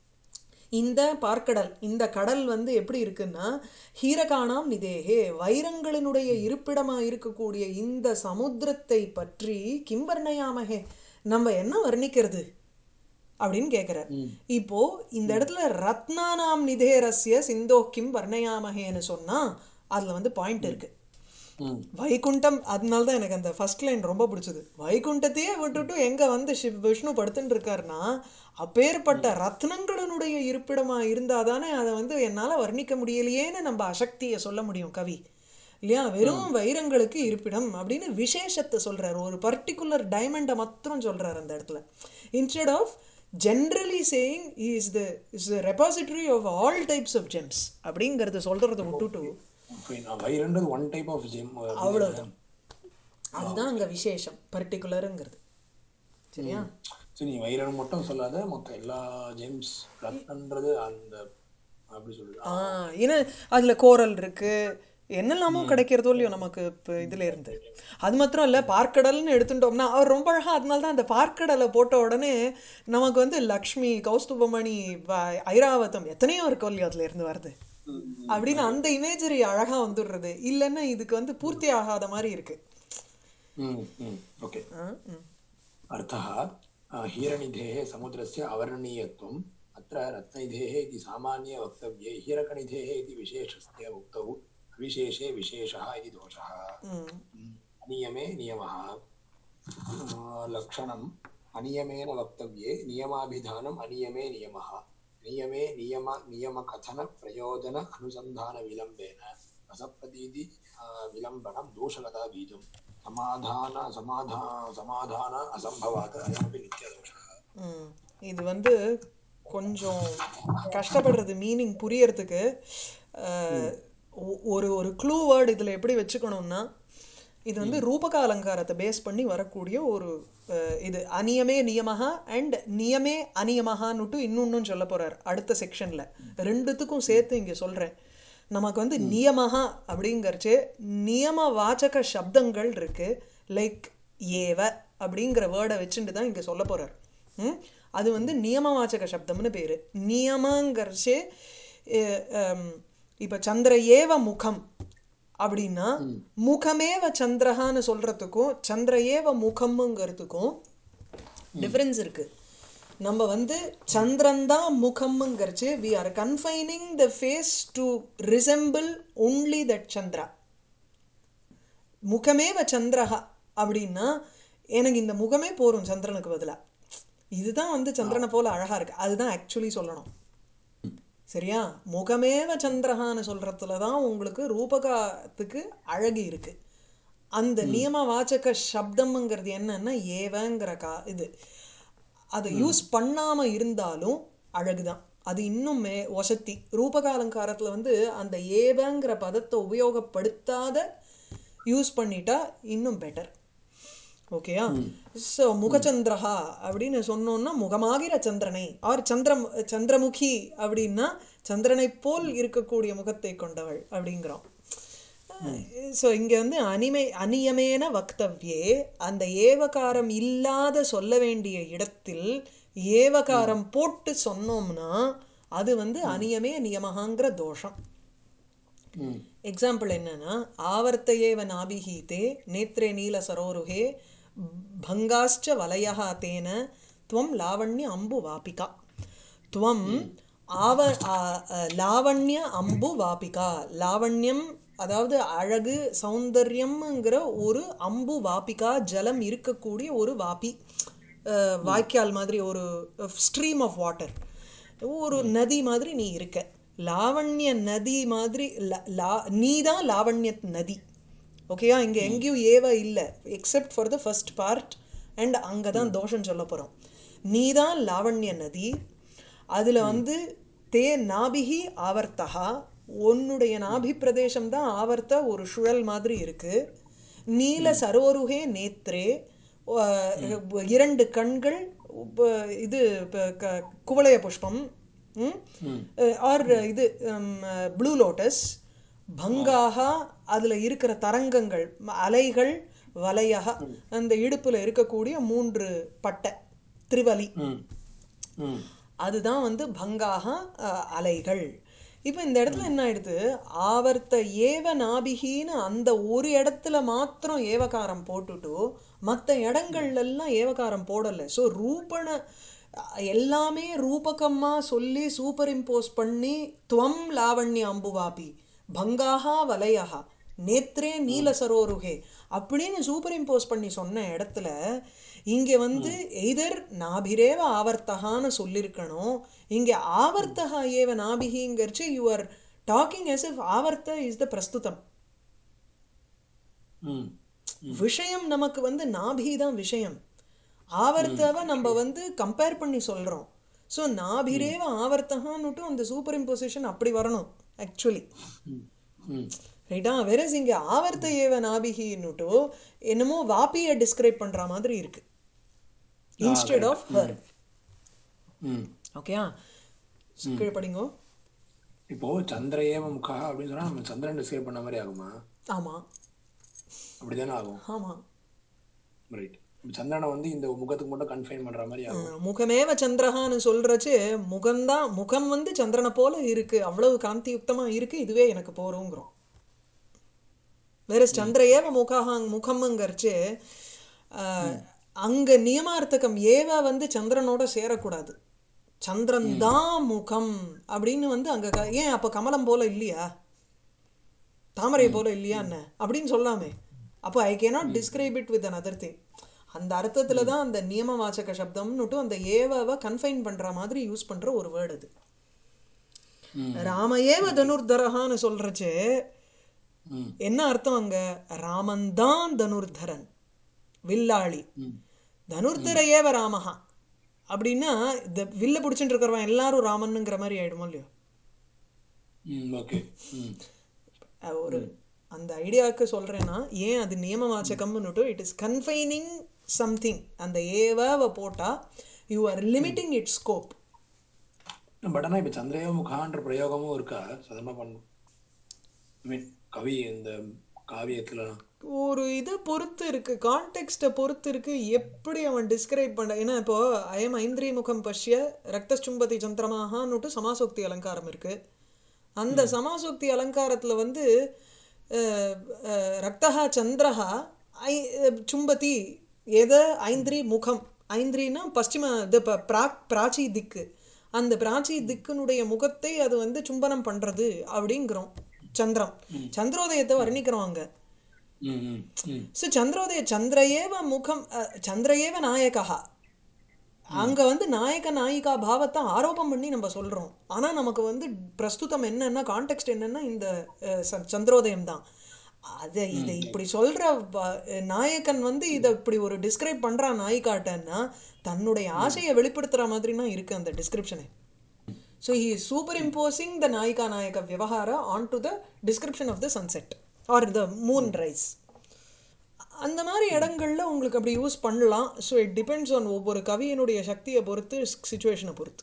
இந்த பார்க்கடல் இந்த கடல் வந்து எப்படி இருக்குன்னா, ஹீரகாணாம் நிதேகே வைரங்களினுடைய இருப்பிடமாக இருக்கக்கூடிய இந்த சமுத்திரத்தை பற்றி கிம் வர்ணயாமகே நம்ம என்ன வர்ணிக்கிறது அப்படின்னு கேட்குறார். இப்போ இந்த இடத்துல ரத்னானாம் நிதேரஸ்ய சிந்தோக்கிம் வர்ணயாமகேன்னு சொன்னால் அதில் வந்து பாயிண்ட் இருக்குது. வைகுண்டம், அதனால தான் எனக்கு அந்த ஃபர்ஸ்ட் லைன் ரொம்ப பிடிச்சது. வைகுண்டத்தையே விட்டுட்டு எங்கே வந்து சிவ் விஷ்ணு படுத்துட்டு இருக்காருன்னா, அப்பேற்பட்ட ரத்னங்களினுடைய இருப்பிடமாக இருந்தால் தானே அதை வந்து என்னால் வர்ணிக்க முடியலையேன்னு நம்ம அசக்தியை சொல்ல முடியும் கவி இல்லையா. வெறும் வைரங்களுக்கு இருப்பிடம் அப்படின்னு விசேஷத்தை சொல்கிறார், ஒரு பர்டிகுலர் டைமண்டை மாத்திரம் சொல்கிறார் அந்த இடத்துல. Instead of generally saying he is the is the repository of all types of gems அப்படிங்கிறத சொல்கிறத விட்டுட்டு வைரன்றது ஒன் டைப் ஆஃப் ஜெம், அவ்வளவுதான். அதுதான் அங்கே விசேஷம், பர்டிகுலருங்கிறது. சரியா? சரி, நீ வைரம் மட்டும் சொல்லாத, மொத்தம் எல்லா ஜெம்ஸ் ரத்னன்றது அந்த அப்படி சொல்லுது. ஆ ஏன்னா அதில் கோரல் இருக்குது, என்னெல்லாமோ கிடைக்கிறதோ இல்லையோ நமக்கு இப்போ இதில் இருந்து. அது மாத்திரம் இல்லை, பார்க்கடல்னு எடுத்துட்டோம்னா அவர் ரொம்ப அழகாக, அதனால தான் அந்த பார்க்கடலை போட்ட உடனே நமக்கு வந்து லக்ஷ்மி, கௌஸ்துபமணி, ஐராவதம் எத்தனையோ இருக்கும் இல்லையோ அதில் இருந்து வருது அப்படின்னு அந்த இமேஜரி அழகாக வந்துடுறது. இல்லைன்னா இதுக்கு வந்து பூர்த்தி ஆகாத மாதிரி இருக்கு. ஓகே. அர்த்தः ஹீரநிதேः சமுத்திரस्य அவர்ணீயत्वम् अत्र रत्ननिधेः इति सामान्ये वक्तव्ये हीरकनिधेः इति विशेषस्य उक्तौ अविशेषे विशेषः इति दोषः. अनियमे नियमः लक्षणम् अनियमेन वक्तव्ये नियमाभिधानम् अनियमे नियमः. नियमे नियम नियमकथन प्रयोजन अनुसन्धान विलम्बेन रसप्रतीति विलम्बनं दोषगता बीजम् சமாதான சமாதான சமாதான அசம்பவாத அயமபி நித்யதோஷः. இது வந்து கொஞ்சம் கஷ்டப்படுறது மீனிங் புரியறதுக்கு. ஒரு ஒரு க்ளூ வேர்டு இதில் எப்படி வச்சுக்கணும்னா, இது வந்து ரூபக அலங்காரத்தை பேஸ் பண்ணி வரக்கூடிய ஒரு இது. அநியமே நியமஹா அண்ட் நியமே அநியமஹான்னுட்டு இன்னொன்னும் சொல்ல போகிறார் அடுத்த செக்ஷனில். ரெண்டுத்துக்கும் சேர்த்து இங்கே சொல்கிறேன். நமக்கு வந்து நியமஹா அப்படிங்கிறச்சு நியம வாச்சக சப்தங்கள் இருக்குது. லைக் ஏவ அப்படிங்கிற வேர்டை வச்சுட்டு தான் இங்கே சொல்ல போகிறார். அது வந்து நியம வாச்சக சப்தம்னு பேர். நியமங்கிறச்சே இப்போ சந்திர ஏவ முகம் அப்படின்னா முகமேவ சந்திரஹான்னு சொல்கிறதுக்கும் சந்திர ஏவ முகம்ங்கிறதுக்கும் டிஃப்ரென்ஸ் இருக்குது. நம்ம வந்து சந்திரன் தான் முகம்ங்கிறச்சு we are confining the face to resemble only that Chandra. முகமேவ சந்திரஹா அப்படின்னா எனக்கு இந்த முகமே போரும் சந்திரனுக்கு பதிலாக, இதுதான் வந்து சந்திரனை போல் அழகாக இருக்குது, அதுதான் ஆக்சுவலி சொல்லணும். சரியா? முகமேவ சந்திரஹான்னு சொல்கிறதுல தான் உங்களுக்கு ரூபகத்துக்கு அழகு இருக்குது. அந்த நியம வாச்சக சப்தம்ங்கிறது என்னன்னா ஏவங்கிற கா இது அதை யூஸ் பண்ணாமல் இருந்தாலும் அழகுதான். அது இன்னும் மே வசத்தி. ரூபக அலங்காரத்தில் வந்து அந்த ஏவங்கிற பதத்தை உபயோகப்படுத்தாத யூஸ் பண்ணிட்டா இன்னும் பெட்டர். ஓகேயா? ஸோ முகச்சந்திரஹா அப்படின்னு சொன்னோன்னா முகமாகிற சந்திரனை, ஆர் சந்திரம் சந்திரமுகி அப்படின்னா சந்திரனை போல் இருக்கக்கூடிய முகத்தை கொண்டவள் அப்படிங்கிறோம். ஸோ இங்கே வந்து அனிமை அநியமேன வக்தவ்யே, அந்த ஏவகாரம் இல்லாத சொல்ல வேண்டிய இடத்தில் ஏவகாரம் போட்டு சொன்னோம்னா அது வந்து அநியமே நியமகாங்கிற தோஷம். எக்ஸாம்பிள் என்னன்னா, ஆவர்த்தையேவ நாபிஹீதே நேத்ரே நீல சரோருகே பங்காஷ்ச வலயஹா தேன துவம் லாவண்ய அம்பு வாபிகா. துவம் ஆவ லாவண்ய அம்பு வாபிகா. லாவண்யம் அதாவது அழகு சௌந்தர்யம்ங்கிற ஒரு அம்பு வாபிகா ஜலம் இருக்கக்கூடிய ஒரு வாபி, வாய்க்கால் மாதிரி ஒரு ஸ்ட்ரீம் ஆஃப் வாட்டர். ஒரு நதி மாதிரி நீ இருக்க. லாவண்ய நதி மாதிரி லா லா- நீ தான் லாவண்ய நதி. ஓகேயா? இங்கே எங்கேயும் ஏவ இல்லை except for the first part. And அங்கே தான் தோஷம் சொல்ல போகிறோம். நீ தான் லாவண்ய நதி. அதில் வந்து தே நாபிகி ஆவர்த்தகா, உன்னுடைய நாபி பிரதேசம் தான் ஆவர்த்த ஒரு சுழல் மாதிரி இருக்கு. நீல சரோருகே நேத்ரே, அஹ், இரண்டு கண்கள், உப்ப- இது ப- க- குவளைய புஷ்பம், ம் ஆர் இது ப்ளூ லோட்டஸ். பங்காகா, அதில் இருக்கிற தரங்கங்கள், ம- அலைகள், வலையகா, அந்த இடுப்பில் இருக்கக்கூடிய மூன்று பட்டை, திரிவலி, ம் ம் அதுதான் வந்து பங்காக அஹ், அலைகள். இப்போ இந்த இடத்துல என்ன ஆயிடுது, ஆவர்த்த ஏவ நாபிகின்னு அந்த ஒரு இடத்துல மாத்திரம் ஏவகாரம் போட்டுட்டு மற்ற இடங்கள்லாம் ஏவகாரம் போடலை. ஸோ ரூபண அஹ், எல்லாமே ரூபகமாக சொல்லி சூப்பர் இம்போஸ் பண்ணி துவம் லாவண்ய அம்புவாபி பங்காகா வலையகா நேத்ரே நீல சரோருகே அப்படின்னு சூப்பர் இம்போஸ் பண்ணி சொன்ன இடத்துல இங்கே வந்து எய்தர் நாபிரேவ ஆவர்த்தகான்னு சொல்லியிருக்கணும். இங்கே ஆவர்த்தகா ஏவ நாபிகிங்கிறச்சு you are talking as if ஆவர்த்த இஸ் த பிரஸ்துதம். ம் ம் விஷயம் நமக்கு வந்து நாபி தான் விஷயம். ஆவர்த்தவை நம்ம வந்து கம்பேர் பண்ணி சொல்கிறோம். ஸோ நாபிரேவ ஆவர்த்தகான்னுட்டு அந்த சூப்பர் இம்போசிஷன் அப்படி வரணும் ஆக்சுவலி. ம் ம் ரைட்டா? வெரஸ் இங்கே ஆவர்த்த ஏவ நாபிகின்னுட்டு என்னமோ வாப்பியை டிஸ்கிரைப் பண்ணுற மாதிரி இருக்கு ஆ இன்ஸ்டெட் கரெக்ட். Of her. ம் ஓகேயா? ம் கீழே படிங்கோ. இப்போ சந்திர ஏவ முகா அப்படின்னு சொன்னா நம்ம சந்திரன் டிஸ்கிரைப் பண்ண மாதிரி ஆகுமா? ஆமாம் அப்படிதானே ஆகும். ஆமாம். ரைட். சந்திரனை வந்து இந்த முகத்துக்கு மட்டும் கன்ஃபைன் பண்ற மாதிரி ஆகும். முகமேவ சந்திரஹான்னு சொல்கிறச்சு முகம்தான், முகம் வந்து சந்திரனை போல இருக்குது, அவ்வளவு காந்தியுக்தமாக இருக்குது, இதுவே எனக்கு போகிறோங்கிறோம். வேற சந்திர ஏவ முகாங் முகம்ங்கிறச்சு அங்கே நியமார்த்தகம் ஏவ வந்து சந்திரனோட சேரக்கூடாது. சந்திரன் தான் முகம் அப்படின்னு வந்து அங்கே ஏன் அப்போ கமலம் போல இல்லையா, தாமரை போல இல்லையா என்ன அப்படின்னு சொல்லாமே. அப்போ I cannot describe it with another thing. அந்த அர்த்தத்தில் தான் அந்த நியமவாச்சக சப்தம்னுட்டு அந்த ஏவாவை கன்ஃபைன் பண்ணுற மாதிரி யூஸ் பண்ணுற ஒரு வேர்டு அது. ராமஏவ தனுர்தரஹான்னு சொல்கிறச்சு ம் என்ன அர்த்தம் அங்கே? ராமன்தான் தனுர்தரன், வில்லாளி. தனுர்தர ஏவ ராமஹா அப்படின்னா இந்த வில்ல பிடிச்சிட்டு இருக்கிறவன் எல்லாரும் ராமனுங்கிற மாதிரி ஆயிடுமோ இல்லையோ? ம் ஓகே. ம் அஹ் ஒரு அந்த ஐடியாவுக்கு சொல்கிறேன்னா ஏன் அது நியமவாச்சகம்னுட்டு இட் இஸ் கன்ஃபைனிங் சம்திங். அந்த ஏவாவை போட்டால் you are limiting it scope. But ஆனால் இப்போ சந்திரேவ முகான்ற பிரயோகமும் இருக்கா சாதாரணமாக பண்ணும்? ஐ மீன் கவி இந்த காவியத்துலலாம் ஒரு இதை பொறுத்து இருக்குது, கான்டெக்ஸ்ட்டை பொறுத்து இருக்குது எப்படி அவன் டிஸ்கிரைப் பண்ண. ஏன்னா இப்போது அயம் ஐந்திரி முகம் பஷ்ய ரக்தச்சும்பதி சந்திரமாகான்னுட்டு சமாசோக்தி அலங்காரம் இருக்குது. அந்த சமாசோக்தி அலங்காரத்தில் வந்து அஹ், அஹ், ரக்தஹா சந்திரஹா ஐ சும்பதி எதை ஐந்திரி முகம். ஐந்திரின்னா பশ্চিம இது ப- பிராக் பிராச்சி திக்கு. அந்த பிராச்சி திக்குனுடைய முகத்தை அது வந்து சும்பனம் பண்ணுறது அப்படிங்கிறோம். சந்திரம் சந்திரோதயத்தை வர்ணிக்கிறோம் அங்கே. ம் ம் ம் ஸோ சந்திரோதய சந்திர ஏவ முகம், அஹ், சந்திர ஏவ நாயகா. அங்கே வந்து நாயக நாயிகா பாவத்தை ஆரோபம் பண்ணி நம்ம சொல்கிறோம். ஆனால் நமக்கு வந்து பிரஸ்துதம் என்னன்னா, கான்டெக்ஸ்ட் என்னன்னா இந்த அஹ், ச- சந்திரோதயம் தான். அதை இதை இப்படி சொல்கிற நாயகன் வந்து இதை இப்படி ஒரு டிஸ்கிரைப் பண்ணுறான் நாயிகாட்டன்னா தன்னுடைய ஆசையை வெளிப்படுத்துகிற மாதிரினா இருக்குது அந்த description. So he is super imposing the நாயிகா நாயக விவகார on to the description of the sunset or the moon rise. அந்த மாதிரி இடங்கள்ல உங்களுக்கு அப்படி யூஸ் பண்ணலாம். ஸோ இட் டிபெண்ட்ஸ் ஆன் ஒவ்வொரு கவியினுடைய சக்தியை பொறுத்து, சிச்சுவேஷனை பொறுத்து.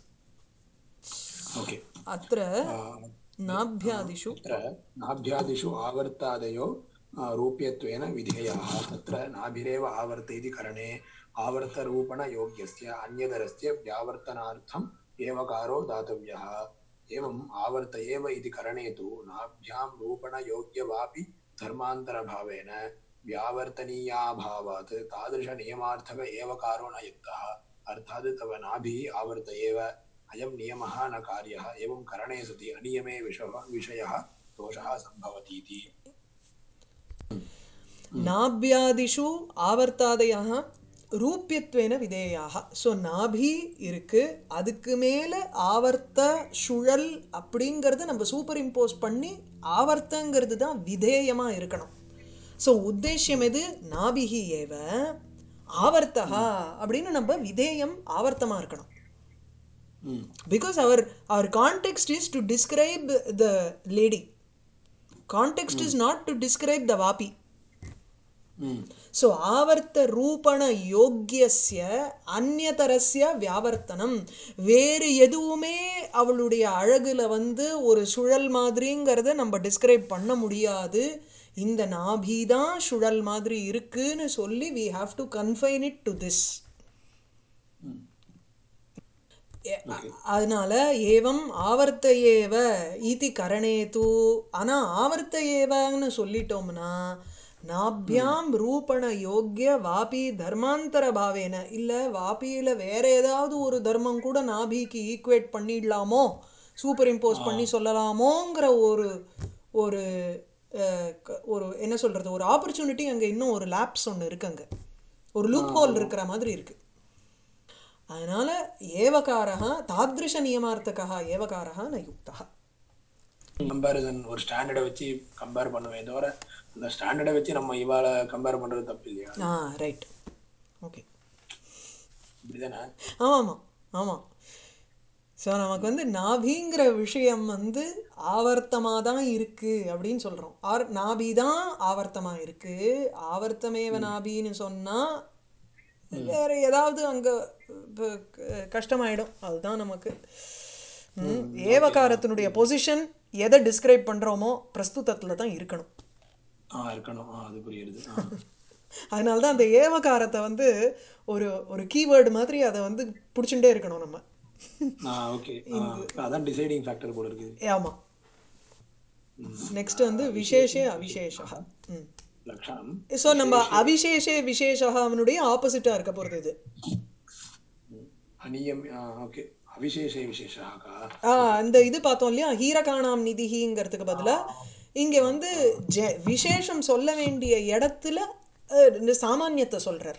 ஓகே. அത്ര நாபியாதிஷு तत्र नाभ्यादिषु आवर्तादयो आ, रूप्यत्वेन विधेयाः. तत्र नाभिरेव आवर्त इति करणे आवर्तरूपणयोग्यस्य अन्यतरस्य व्यावर्तनार्थम् एवकारो दातव्यः. एवम् आवर्त एव इति करणे तु नाभ्यां रूपणयोग्यवापि धर्मान्तरभावेन व्यावर्तनीयाभावात् तादृशनियमार्थक एवकारो न युक्तः. अर्थात् तव नाभिः आवर्त एव अयं नियमः न कार्यः. एवं करणे सति अनियमे विषः विषयः दोषः सम्भवति इति. நாபியாதிஷு ஆவர்த்தாதயः ரூபியத்வேன விதேயாக. ஸோ நாபி இருக்கு, அதுக்கு மேலே ஆவர்த்த சுழல் அப்படிங்கிறத நம்ம சூப்பர் இம்போஸ் பண்ணி ஆவர்த்தங்கிறது தான் விதேயமாக இருக்கணும். ஸோ உத்தேசியம் எது? நாபிகி ஏவ ஆவர்த்தகா அப்படின்னு நம்ம விதேயம் ஆவர்த்தமாக இருக்கணும். பிகாஸ் அவர் அவர் context is to describe the lady, context is not to describe the வாபி. ஸோ ஆவர்த்த ரூபண யோக்கியஸ்ய அந்நியதரஸ்ய வியாவர்த்தனம், வேறு எதுவுமே அவளுடைய அழகுல வந்து ஒரு சுழல் மாதிரிங்கிறத நம்ம டிஸ்கிரைப் பண்ண முடியாது. இந்த நாபி தான் சுழல் மாதிரி இருக்குன்னு சொல்லி we have to confine it to this. அதனால ஏவம் ஆவர்த்த ஏவ இதி கரணேது. ஆனால் ஆவர்த்த ஏவன்னு சொல்லிட்டோம்னா நாபியாம் ரூபண யோக்கிய வாபி தர்மாந்தர பாவேன, இல்லை வாபியில் வேற ஏதாவது ஒரு தர்மம் கூட நாபிக்கு ஈக்குவேட் பண்ணிடலாமோ, சூப்பர் இம்போஸ் பண்ணி சொல்லலாமோங்கிற ஒரு ஒரு ஒரு என்ன சொல்கிறது, ஒரு ஆப்பர்ச்சுனிட்டி அங்கே, இன்னும் ஒரு லேப்ஸ் ஒன்று இருக்கு, அங்கே ஒரு லூப் ஹோல் இருக்கிற மாதிரி இருக்குது. அதனால் ஏவகாரா தாத்ருஷ நியமார்த்தகா ஏவகாரா ந யுக்தா. கம்பேரிசன் ஒரு ஸ்டாண்டர்டை வச்சு கம்பேர் பண்ணுவேன் தவிர அந்த ஸ்டாண்டர்டை வச்சு நம்ம இவாளை கம்பேர் பண்ணுறது தப்பு இல்லையா? ஆ ரைட், ஓகே, இப்படிதானே? ஆமாம் ஆமாம் ஆமாம். ஸோ நமக்கு வந்து நாபிங்கிற விஷயம் வந்து ஆவர்த்தமாக தான் இருக்குது அப்படின்னு சொல்கிறோம். ஆர் நாபி தான் ஆவர்த்தமாக இருக்குது. ஆவர்த்தமேவ நாபின்னு சொன்னால் வேறு ஏதாவது அங்கே கஷ்டமாயிடும். அதுதான் நமக்கு ஏவகாரத்தினுடைய பொசிஷன் எதை டிஸ்கிரைப் பண்ணுறோமோ பிரஸ்துதத்தில் தான் இருக்கணும். இருக்கணும், அது புரியுது. அதனால தான் அந்த ஏவகாரத்தை வந்து ஒரு ஒரு கீவேர்டு மாதிரி அதை வந்து பிடிச்சுட்டே இருக்கணும் நம்ம. அதான் டிசைடிங் ஃபேக்டர் போல இருக்குது. ஆமாம். நெக்ஸ்ட் வந்து விசேஷே அவிசேஷா. ம் லக்ஷணம். ஸோ நம்ம அவிசேஷே விசேஷா அவனுடைய ஆப்போசிட்டாக இருக்க போகிறது இது. அநியம். ஓகே, அவிசேஷே விசேஷா. ஆ அந்த இது பார்த்தோம் இல்லையா, ஹீரகாணாம் நிதிங்கிறதுக்கு பதிலாக இங்கே வந்து ஜெ விசேஷம் சொல்ல வேண்டிய இடத்துல இந்த சாமானியத்தை சொல்கிறார்.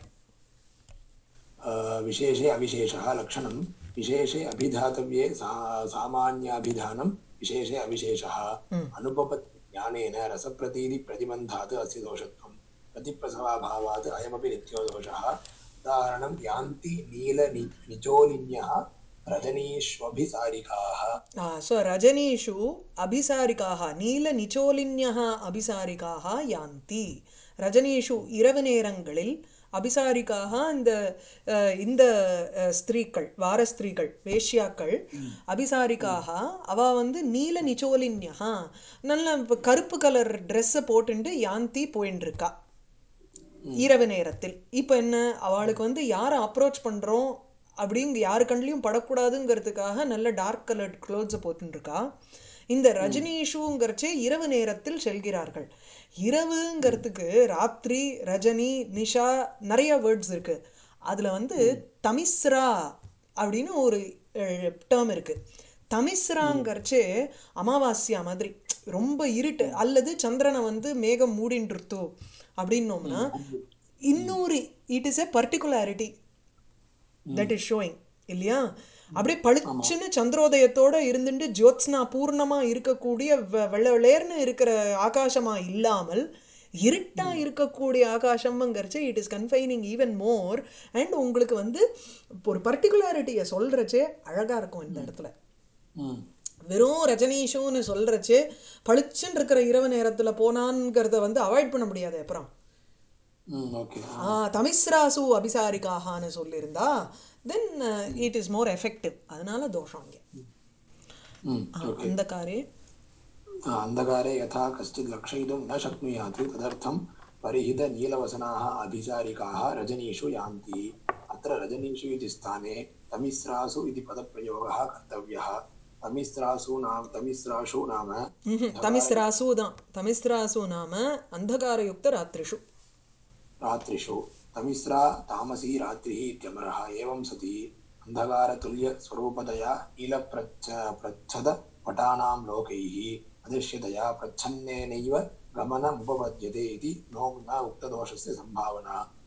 விசேஷே அவிசேஷா லக்ஷணம் விசேஷே அபிதாத்தவ்யே சாமான்யாபிதானம் விசேஷே அவிசேஷா அனுபவத் ஞானேன ரசப்பிரதீதி பிரதிபந்தாத் அஸ்ய தோஷத்வம் பிரதிப்பிரசவாபாவாத் அயமபி நித்யோ தோஷः. உதாரணம் யாந்தி நீல நிச்சோலின்யः ரஜனீஷ்வபிசாரிகாः. ஸோ ரஜனீஷு அபிசாரிகாः, நீல நிச்சோலின்யः அபிசாரிகாः யாந்தி. ரஜனீஷு இரவு நேரங்களில், அபிசாரிக்காக இந்த இந்த ஸ்திரீக்கள், வார ஸ்திரீகள், வேஷ்யாக்கள், அபிசாரிக்காக அவ வந்து நீல நிச்சோலின்யா, நல்ல கருப்பு கலர் ட்ரெஸ்ஸை போட்டுட்டு யாந்தி போயின்னு இருக்கா இரவு நேரத்தில். இப்போ என்ன, அவளுக்கு வந்து யாரை அப்ரோச் பண்ணுறோம் அப்படிங்க யாரு கண்ணிலையும் படக்கூடாதுங்கிறதுக்காக நல்ல டார்க் கலர்ட் க்ளோத்ஸை போட்டுருக்கா. இந்த ரஜினீஷுங்கிறச்சே இரவு நேரத்தில் செல்கிறார்கள். இரவுங்கிறதுக்கு ராத்திரி, ரஜினி, நிஷா நிறைய வேர்ட்ஸ் இருக்குது. அதில் வந்து தமிஸ்ரா அப்படின்னு ஒரு டேர்ம் இருக்குது. தமிஸ்ராங்கிறச்சே அமாவாஸ்யா மாதிரி ரொம்ப இருட்டு, அல்லது சந்திரனை வந்து மேகம் மூடின்றுத்தோ அப்படின்னோம்னா இன்னொரு it is a particularity that is showing இல்லையா. அப்படியே பளிச்சுன்னு சந்திரோதயத்தோடு இருந்துட்டு ஜோத்ஸ்னா பூர்ணமாக இருக்கக்கூடிய வெள்ளை வெள்ளையர்னு இருக்கிற ஆகாசமாக இல்லாமல் இருட்டாக இருக்கக்கூடிய ஆகாசம்ங்கிறச்சு it is confining even more. And உங்களுக்கு வந்து ஒரு பர்டிகுலாரிட்டியை சொல்கிறச்சே அழகாக இருக்கும் இந்த இடத்துல. வெறும் ரஜனீஷுன்னு சொல்கிறச்சே பளிச்சுன்னு இருக்கிற இரவு நேரத்தில் போனான்ங்கிறத வந்து அவாய்ட் பண்ண முடியாது. அப்புறம் தமிஸ்ராசு அபிசாரிக்காகனு சொல்லியிருந்தா then it is more effective. அதனால தோஷம் இங்கே. அந்தகாரே அந்தகாரே யதா கஷ்டித் லக்ஷயிதும் ந சக்னுயாத் ததர்த்தம் பரிஹித நீலவசனாः அபிசாரிகாः ரஜனீஷு யாந்தி. அத்திர ரஜனீஷு இதி ஸ்தானே தமிஸ்ராசு இதி பதப்பிரயோகः கர்த்தவ்யः. தமிஸ்ராசு நாம தமிஸ்ராஷு நாம தமிஸ்ராசு தான் தமிஸ்ராசு நாம அந்தகாரயுக்த ராத்ரிஷு ராத்ரிஷு. தமிஸ்ரா தாமசி ராத்ரிஹ இத்யமரः. ஏவம் சதி அந்தகாரதுல்ய ஸ்வரூபதயா நீலப்ரச்ச பிரச்சத பட்டானாம் லோகைः அதிருஷ்யதயா பிரச்சன்னேனைவ கமனமுபபத்யதே இதி நோ ந உக்ததோஷஸ்ய சம்பாவனா.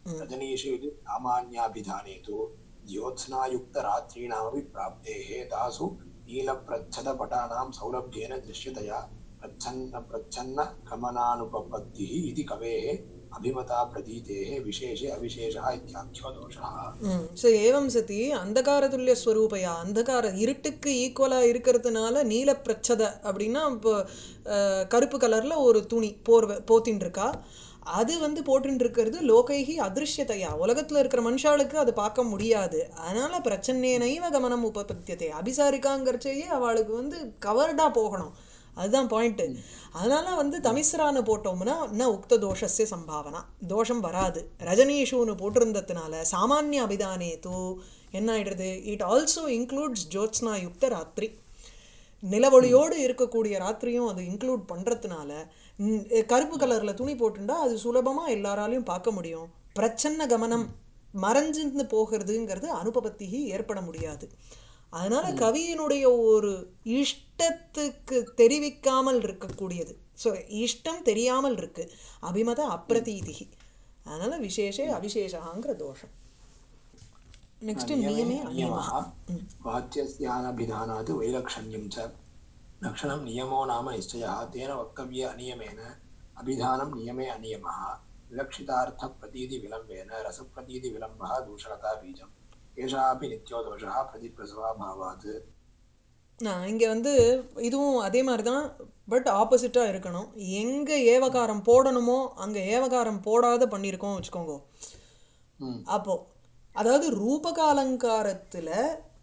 रजनीषु इति सामान्याभिधाने तु ज्योत्स्नायुक्तरात्रीणामपि प्राप्तेः तासु नीलप्रच्छदपटानां सौलभ्येन दृश्यतया प्रच्छन्न प्रच्छन्न गमनानुपपत्तिः इति कवेः अभिमता प्रतीतेः विशेषे अविशेषः इत्याख्यो दोषः. ம் ஸோ ஏவம் சதி அந்தகாரதுல்லிய ஸ்வரூபையா அந்தகார இருட்டுக்கு ஈக்குவலாக இருக்கிறதுனால நீல பிரச்சத அப்படின்னா இப்போ அஹ், கருப்பு கலரில் ஒரு துணி போர்வை போத்தின்னு இருக்கா அது வந்து போட்டுன்னு இருக்கிறது லோகைகி அதிருஷ்யத்தையா உலகத்தில் இருக்கிற மனுஷாளுக்கு அது பார்க்க முடியாது அதனால பிரச்சனையனைவ கமனம் உபபத்தியத்தை அபிசாரிக்காங்கிறச்சேயே அவளுக்கு வந்து கவர்டாக போகணும் அதுதான் பாயிண்ட்டு அதனால வந்து தமிஸ்ரான்னு போட்டோம்னா ந உக்த தோஷஸ்ய சம்பாவனா தோஷம் வராது ரஜனீஷூன்னு போட்டிருந்ததுனால சாமானிய அபிதானே தூ என்ன ஆயிடுறது இட் ஆல்சோ இன்க்ளூட்ஸ் ஜோத்ஸ்னா யுக்த ராத்திரி நிலவொளியோடு இருக்கக்கூடிய ராத்திரியும் அது இன்க்ளூட் பண்ணுறதுனால கருப்பு கலரில் துணி போட்டுண்டா அது சுலபமாக எல்லாராலையும் பார்க்க முடியும் பிரச்சன்ன கமனம் மறைஞ்சிருந்து போகிறதுங்கிறது அனுபபத்தி ஏற்பட முடியாது அதனால கவியினுடைய ஒரு இஷ்டத்துக்கு தெரிவிக்காமல் இருக்கக்கூடியது ஸோ இஷ்டம் தெரியாமல் இருக்கு அபிமத அப்பிரதீதி அதனால விசேஷே அவிசேஷாங்கிற தோஷம் நெக்ஸ்ட் नियमे நியமே नियमः அநியமः वाच्यस्यानभिधानात् वैलक्षण्यं च लक्षणं नियमो नाम निश्चयः तेन वक्तव्ये अनियमेन अभिधानं नियमे अनियमः विलक्षितार्थप्रतीतिविलम्बेन रसप्रतीतिविलम्बः दूषणता बीजम् एषः अपि नित्यो दोषः प्रतिप्रसवाभावात्. நான் இங்கே வந்து இதுவும் அதே மாதிரி தான் பட் ஆப்போசிட்டாக இருக்கணும் எங்கே ஏவகாரம் போடணுமோ அங்கே ஏவகாரம் போடாத பண்ணியிருக்கோம் வச்சுக்கோங்க ம் அப்போ அதாவது ரூபக அலங்காரத்தில்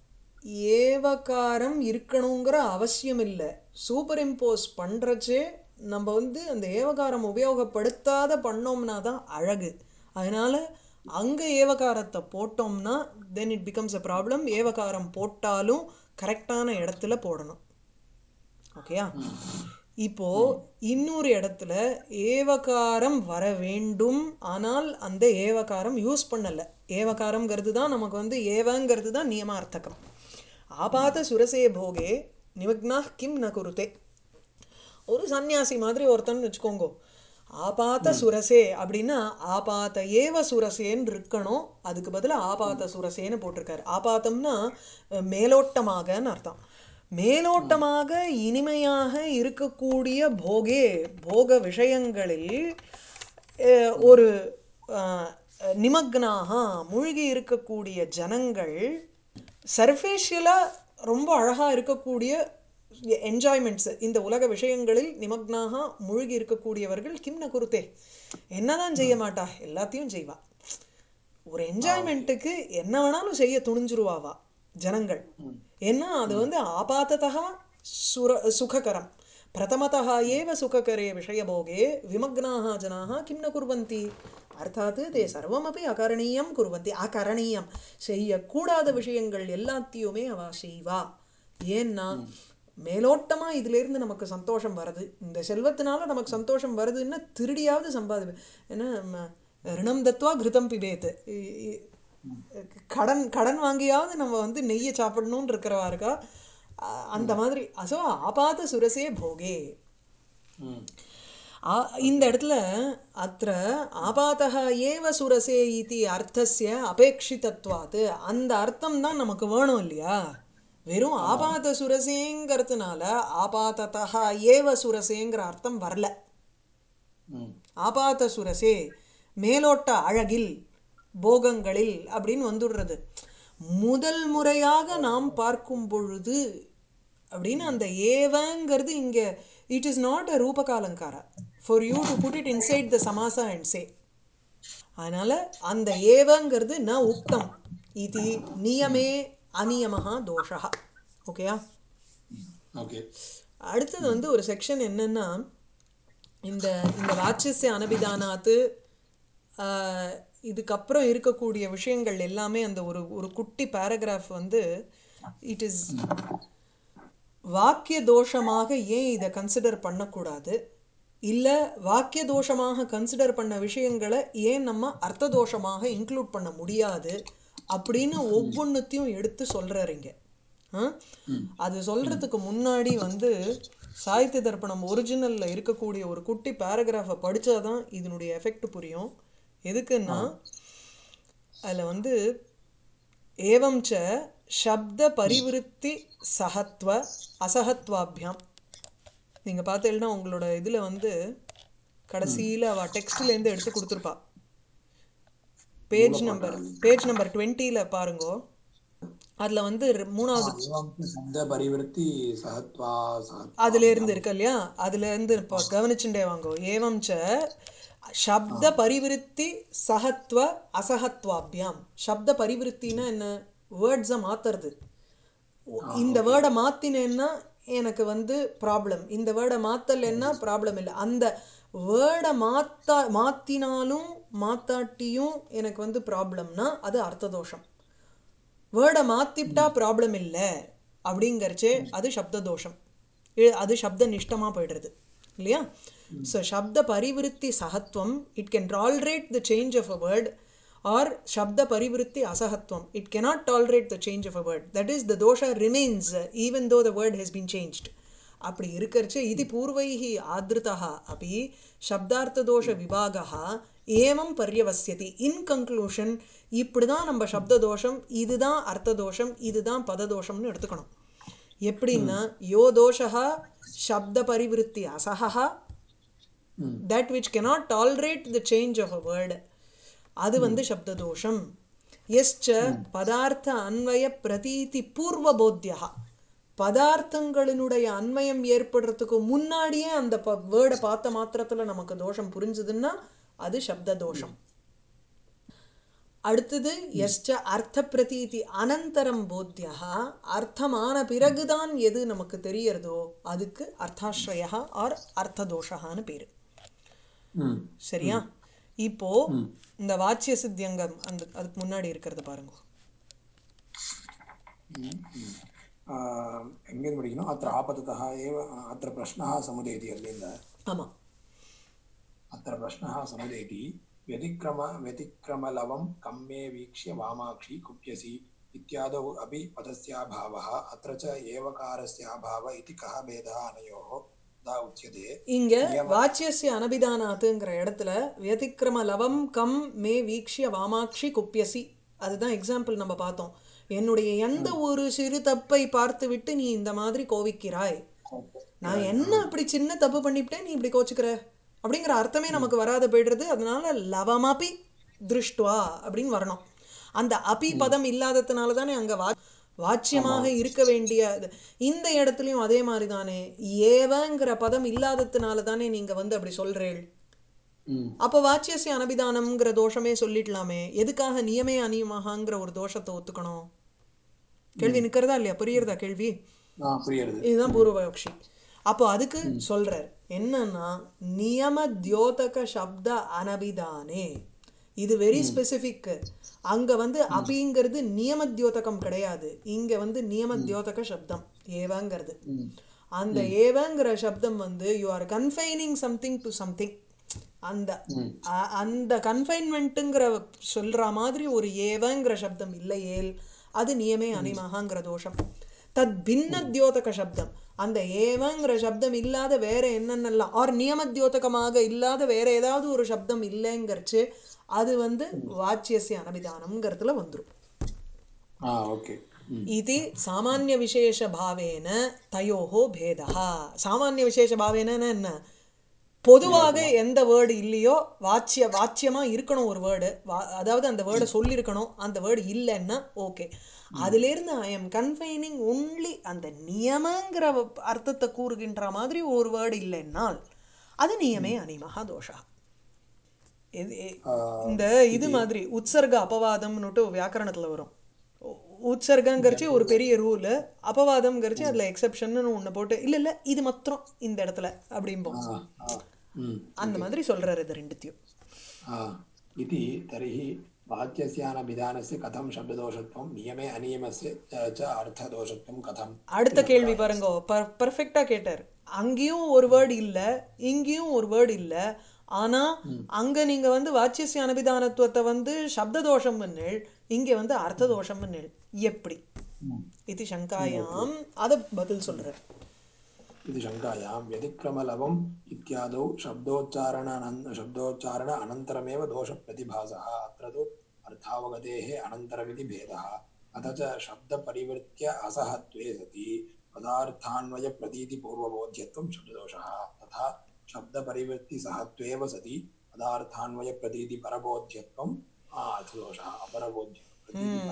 ஏவகாரம் இருக்கணுங்கிற அவசியம் இல்லை சூப்பர் இம்போஸ் பண்ணுறச்சே நம்ம வந்து அந்த ஏவகாரம் உபயோகப்படுத்தாத பண்ணோம்னா தான் அழகு அதனால அங்கே ஏவகாரத்தை போட்டோம்னா then it becomes a problem ஏவகாரம் போட்டாலும் கரெக்டான இடத்துல போடணும் ஓகேயா இப்போ இன்னொரு இடத்துல ஏவகாரம் வர வேண்டும் ஆனால் அந்த ஏவகாரம் யூஸ் பண்ணலை ஏவகாரம்ங்கிறது தான் நமக்கு வந்து ஏவங்கிறது தான் நியமார்த்தகம் ஆபாத சுரசே போகே நிமக்னா கிம் ந குருதே ஒரு சன்னியாசி மாதிரி ஒருத்தன் வச்சுக்கோங்க ஆபாத்த சுரசே அப்படின்னா ஆபாத்த ஏவ சுரசேன்னு இருக்கணும் அதுக்கு பதிலாக ஆபாத்த சுரசேன்னு போட்டிருக்காரு ஆபாத்தம்னா மேலோட்டமாகன்னு அர்த்தம் மேலோட்டமாக இனிமையாக இருக்கக்கூடிய போகே போக விஷயங்களில் ஒரு நிமக்னாக மூழ்கி இருக்கக்கூடிய ஜனங்கள் சர்ஃபேஷியலாக ரொம்ப அழகாக இருக்கக்கூடிய என்ஜாய்மெண்ட்ஸ் இந்த உலக விஷயங்களில் நிமக்னாக மூழ்கி இருக்கக்கூடியவர்கள் கிம்ன குருத்தே என்னதான் செய்ய மாட்டா எல்லாத்தையும் செய்வா ஒரு என்ஜாய்மெண்ட்டுக்கு என்ன வேணாலும் செய்ய துணிஞ்சிருவாவா ஜனங்கள் ஏன்னா அது வந்து ஆபாத்ததா சுர சுககரம் பிரதமதா ஏவ சுககரே விஷயபோகே விமக்னாக ஜனாக கிம் ந குர்வந்தி அர்த்தாத் தே சர்வமபி அகரணீயம் குர்வந்தி அகரணீயம் செய்யக்கூடாத விஷயங்கள் எல்லாத்தையுமே அவ செய்வா ஏன்னா மேலோட்டமாக இதிலேருந்து நமக்கு சந்தோஷம் வருது இந்த செல்வத்தினால நமக்கு சந்தோஷம் வருதுன்னா திருடியாவது சம்பாதி ஏன்னா ரிணம் தத்வா கிருதம் பிபேத்து கடன் கடன் வாங்கியாவது நம்ம வந்து நெய்யை சாப்பிடணும்னு இருக்கிறவா இருக்கா அந்த மாதிரி அசோ ஆபாத சுரசே போகே இந்த இடத்துல அத்த ஆபாத்தா ஏவ சுரசே இது அர்த்தஸ்ய அபேட்சிதத்வாத் அந்த அர்த்தம் தான் நமக்கு வேணும் இல்லையா வெறும் ஆபாத சுரசேங்கிறதுனால ஆபாத்ததா ஏவ சுரசேங்கிற அர்த்தம் வரல ஆபாத சுரசே மேலோட்ட அழகில் போகங்களில் அப்படின்னு வந்துடுறது முதல் முறையாக நாம் பார்க்கும் பொழுது அப்படின்னு அந்த ஏவங்கிறது இங்கே இட் இஸ் நாட் அ ரூபகாலங்காரா for you to put it inside the சமாசா அண்ட் சே அதனால அந்த ஏவங்கிறது ந உக்தம் இது நியமே அநியமஹா தோஷா ஓகேயா ஓகே அடுத்தது வந்து ஒரு செக்ஷன் என்னன்னா இந்த இந்த வாட்சஸ்ய அனபிதானாத்து இதுக்கப்புறம் இருக்கக்கூடிய விஷயங்கள் எல்லாமே அந்த ஒரு ஒரு குட்டி பேராகிராஃப் வந்து இட் இஸ் வாக்கிய தோஷமாக ஏன் இதை கன்சிடர் பண்ணக்கூடாது இல்லை வாக்கிய தோஷமாக கன்சிடர் பண்ண விஷயங்களை ஏன் நம்ம அர்த்த தோஷமாக இன்க்ளூட் பண்ண முடியாது அப்படின்னு ஒவ்வொன்றுத்தையும் எடுத்து சொல்கிறாருங்க அது சொல்கிறதுக்கு முன்னாடி வந்து சாகித்ய தர்ப்பணம் ஒரிஜினலில் இருக்கக்கூடிய ஒரு குட்டி பேராகிராஃபை படித்தா தான் இதனுடைய எஃபெக்ட் புரியும் எதுக்குன்னா அதில் வந்து ஏவம் ச சப்த பரிவிருத்தி சகத்வ அசகத்வாபியாம். நீங்கள் பார்த்தீங்கன்னா உங்களோட இதில் வந்து கடைசியில் அவள் டெக்ஸ்ட்லேருந்து எடுத்து கொடுத்துருப்பா. பேஜ் நம்பர் பேஜ் நம்பர் டுவெண்ட்டியில் பாருங்கோ. அதில் வந்து ரெ- மூணாவது சப்த பரிவிருத்தி சஹத்வா அதுலேருந்து சஹத்வாபியாம். இருக்கு இல்லையா, அதுலேருந்து இப்போ கவனிச்சுட்டே வாங்கோ. ஏவம் ச சப்த பரிவிருத்தி சகத்வ அசகத்வாபியாம். சப்த பரிவிருத்தின்னா என்ன? வேர்ட்ஸை மாற்றுறது. இந்த ஓகே. வேர்டை மாற்றினேன்னா எனக்கு வந்து ப்ராப்ளம், இந்த வேர்டை மாற்றலைன்னா ப்ராப்ளம் இல்லை. அந்த வேர்டை மாற்றா மாற்றினாலும் மாத்தாட்டியும் எனக்கு வந்து ப்ராப்ளம்னா அது அர்த்ததோஷம். வேர்டை மாற்றிவிட்டா ப்ராப்ளம் இல்லை அப்படிங்கிறச்சே அது சப்த தோஷம். இ- அது சப்த நிஷ்டமாக போய்டுறது இல்லையா. ஸோ சப்த பரிவிருத்தி சகத்வம், it can tolerate the change of a word, or சப்த பரிவிருத்தி அசகத்வம், it cannot tolerate the change of a word. That is, the dosha remains uh, even though the word has been changed. அப்படி இருக்கிறச்சு இது பூர்வைஹி ஆத்ருதः அப்படி சப்தார்த்த தோஷ விபாகः ஏவம் பர்யவஸ்யதி. இன் கன்க்ளூஷன் இப்படி தான் நம்ம சப்த தோஷம், இதுதான் அர்த்த தோஷம், இதுதான் பததோஷம்னு எடுத்துக்கணும். எப்படின்னா யோ தோஷா சப்த பரிவிருத்தி Assaka, that which cannot tolerate the change of a word, அது வந்து சப்த தோஷம். எஸ்ச பதார்த்த அன்வய பிரதீதி பூர்வபோத்தியா, பதார்த்தங்களினுடைய அன்வயம் ஏற்படுறதுக்கு முன்னாடியே அந்த வேர்டை பார்த்த மாத்திரத்தில் நமக்கு தோஷம் புரிஞ்சுதுன்னா அது சப்த தோஷம். அடுத்தது எஸ்ச அர்த்த பிரதீதி அனந்தரம் போத்தியா, அர்த்தமான பிறகுதான் எது நமக்கு தெரியறதோ அதுக்கு அர்த்தாஸ்ரயா ஆர் அர்த்த தோஷான்னு பேரு. சரியா? இப்போ இந்த வாச்சிய சித்தியங்கம் அந்த அதுக்கு முன்னாடி இருக்கிறது பாருங்க. எங்கேருந்து படிக்கணும்? அத்திர ஆபத்ததः एव अत्र प्रश्नः समुदेति अल्लिन्द. ஆமாம். अत्र प्रश्नः समुदेति व्यतिक्रम व्यतिक्रमलवं कं मे वीक्ष्य वामाक्षि कुप्यसि इत्यादौ अपि पदस्याभावः अत्र च एवकारस्याभाव इति कः भेदः अनयोः दा उच्यते. இங்க வாச்சியஸ்ய அனபிதானாத்துங்கிற இடத்துல व्यतिक्रम லவம் கம் மே வீக்ஷ்ய வாமாட்சி குப்பியசி, அதுதான் எக்ஸாம்பிள் நம்ம பார்த்தோம். என்னுடைய எந்த ஒரு சிறு தப்பை பார்த்து விட்டு நீ இந்த மாதிரி கோவிக்கிறாய், நான் என்ன அப்படி சின்ன தப்பு பண்ணிவிட்டேன் நீ இப்படி கோச்சுக்கிற அப்படிங்கிற அர்த்தமே நமக்கு வராத போய்டுறது. அதனால லவமபி திருஷ்டுவா அப்படின்னு வரணும். அந்த அபி பதம் இல்லாததுனால தானே அங்கே வா வாச்சியமாக இருக்க வேண்டிய இந்த இடத்துலையும் அதே மாதிரி தானே ஏவங்கிற பதம் இல்லாததுனால தானே நீங்கள் வந்து அப்படி சொல்கிறேள். அப்போ வாச்சியசிய அனபிதானம்ங்கிற தோஷமே சொல்லிடலாமே, எதுக்காக நியமே அநியமாகங்கிற ஒரு தோஷத்தை ஒத்துக்கணும்? கேள்வி நிற்கிறதா இல்லையா? புரியுறதா கேள்வி? இதுதான் பூர்வபக்ஷி. அப்போ அதுக்கு சொல்றார் என்னன்னா நியம தியோதக சப்த அனபிதானே, இது வெரி ஸ்பெசிஃபிக். அங்க வந்து அபிங்கிறது நியம தியோதகம் கிடையாது, இங்க வந்து நியம தியோதக சப்தம் ஏவங்கிறது. அந்த ஏவங்கிற சப்தம் வந்து you are confining something to something. அந்த அந்த கன்ஃபைன்மெண்ட்டுங்கிற சொல்ற மாதிரி ஒரு ஏவங்கிற சப்தம் இல்லையேல் அது நியமே அனிமகாங்கிற தோஷம். தத் பின்ன தியோதக சப்தம், அந்த ஏவங்கிற சப்தம் இல்லாத வேற என்னென்னலாம் ஆர் நியம தியோதகமாக இல்லாத வேற ஏதாவது ஒரு சப்தம் இல்லைங்கிறச்சு அது வந்து வாச்சியசிய அனபிதானம்ங்கிறதுல வந்துடும். இது சாமானிய விசேஷ பாவேன தயோஹோ பேதா. சாமானிய விசேஷ பாவேன என்ன? பொதுவாக எந்த வேர்டு இல்லையோ வாச்சிய வாச்சியமாக இருக்கணும் ஒரு வேர்டு, வா அதாவது அந்த வேர்டை சொல்லியிருக்கணும், அந்த வேர்டு இல்லைன்னா ஓகே. அதுலேருந்து ஐ எம் கன்ஃபைனிங் ஒன்லி அந்த நியமங்கிற அர்த்தத்தை கூறுகின்ற மாதிரி ஒரு வேர்டு இல்லைன்னால் அது நியமே அனிமகா தோஷா. இந்த இது மாதிரி உற்சர்க அபவாதம்னுட்டு வியாக்கரணத்தில் வரும். உற்சர்கங்கிறச்சு ஒரு பெரிய ரூலு, அபவாதம்ங்கிறச்சு அதில் எக்ஸப்ஷன்னு ஒன்று போட்டு இல்லை இல்லை இது மாத்திரம் இந்த இடத்துல அப்படிம்போம். அந்த மாதிரி சொல்றாரு இது ரெண்டுத்தையும். इति तर्हि वाच्यस्यानभिधानस्य कथं शब्ददोषत्वं नियमे अनियमस्य च अर्थदोषत्वं कथं? அடுத்த கேள்வி பாருங்க, பர்ஃபெக்டா கேட்டார். அங்கேயும் ஒரு வேர்டு இல்லை, இங்கேயும் ஒரு வேர்டு இல்லை, ஆனா அங்க நீங்க வந்து வாச்சியசிய அனபிதானத்துவத்தை வந்து சப்த தோஷம் பண்ணேள், இங்க வந்து அர்த்த தோஷம் பண்ணேள், எப்படி? இது சங்காயாம் அதை பதில் சொல்றார். इति शङ्कायां व्यतिक्रमलवम् इत्यादौ शब्दोच्चारण शब्दोच्चारण अनन्तरमेव दोषप्रतिभासः. अत्र तु अर्थावगतेः अनन्तरमिति भेदः अथ च शब्दपरिवृत्य असहत्वे सति पदार्थान्वयप्रतीतिपूर्वबोध्यत्वं शब्ददोषः तथा शब्दपरिवृत्तिसहत्वेव सति पदार्थान्वयप्रतीतिपरबोध्यत्वं अर्थदोषः अपरबोध्य प्रतीतिपर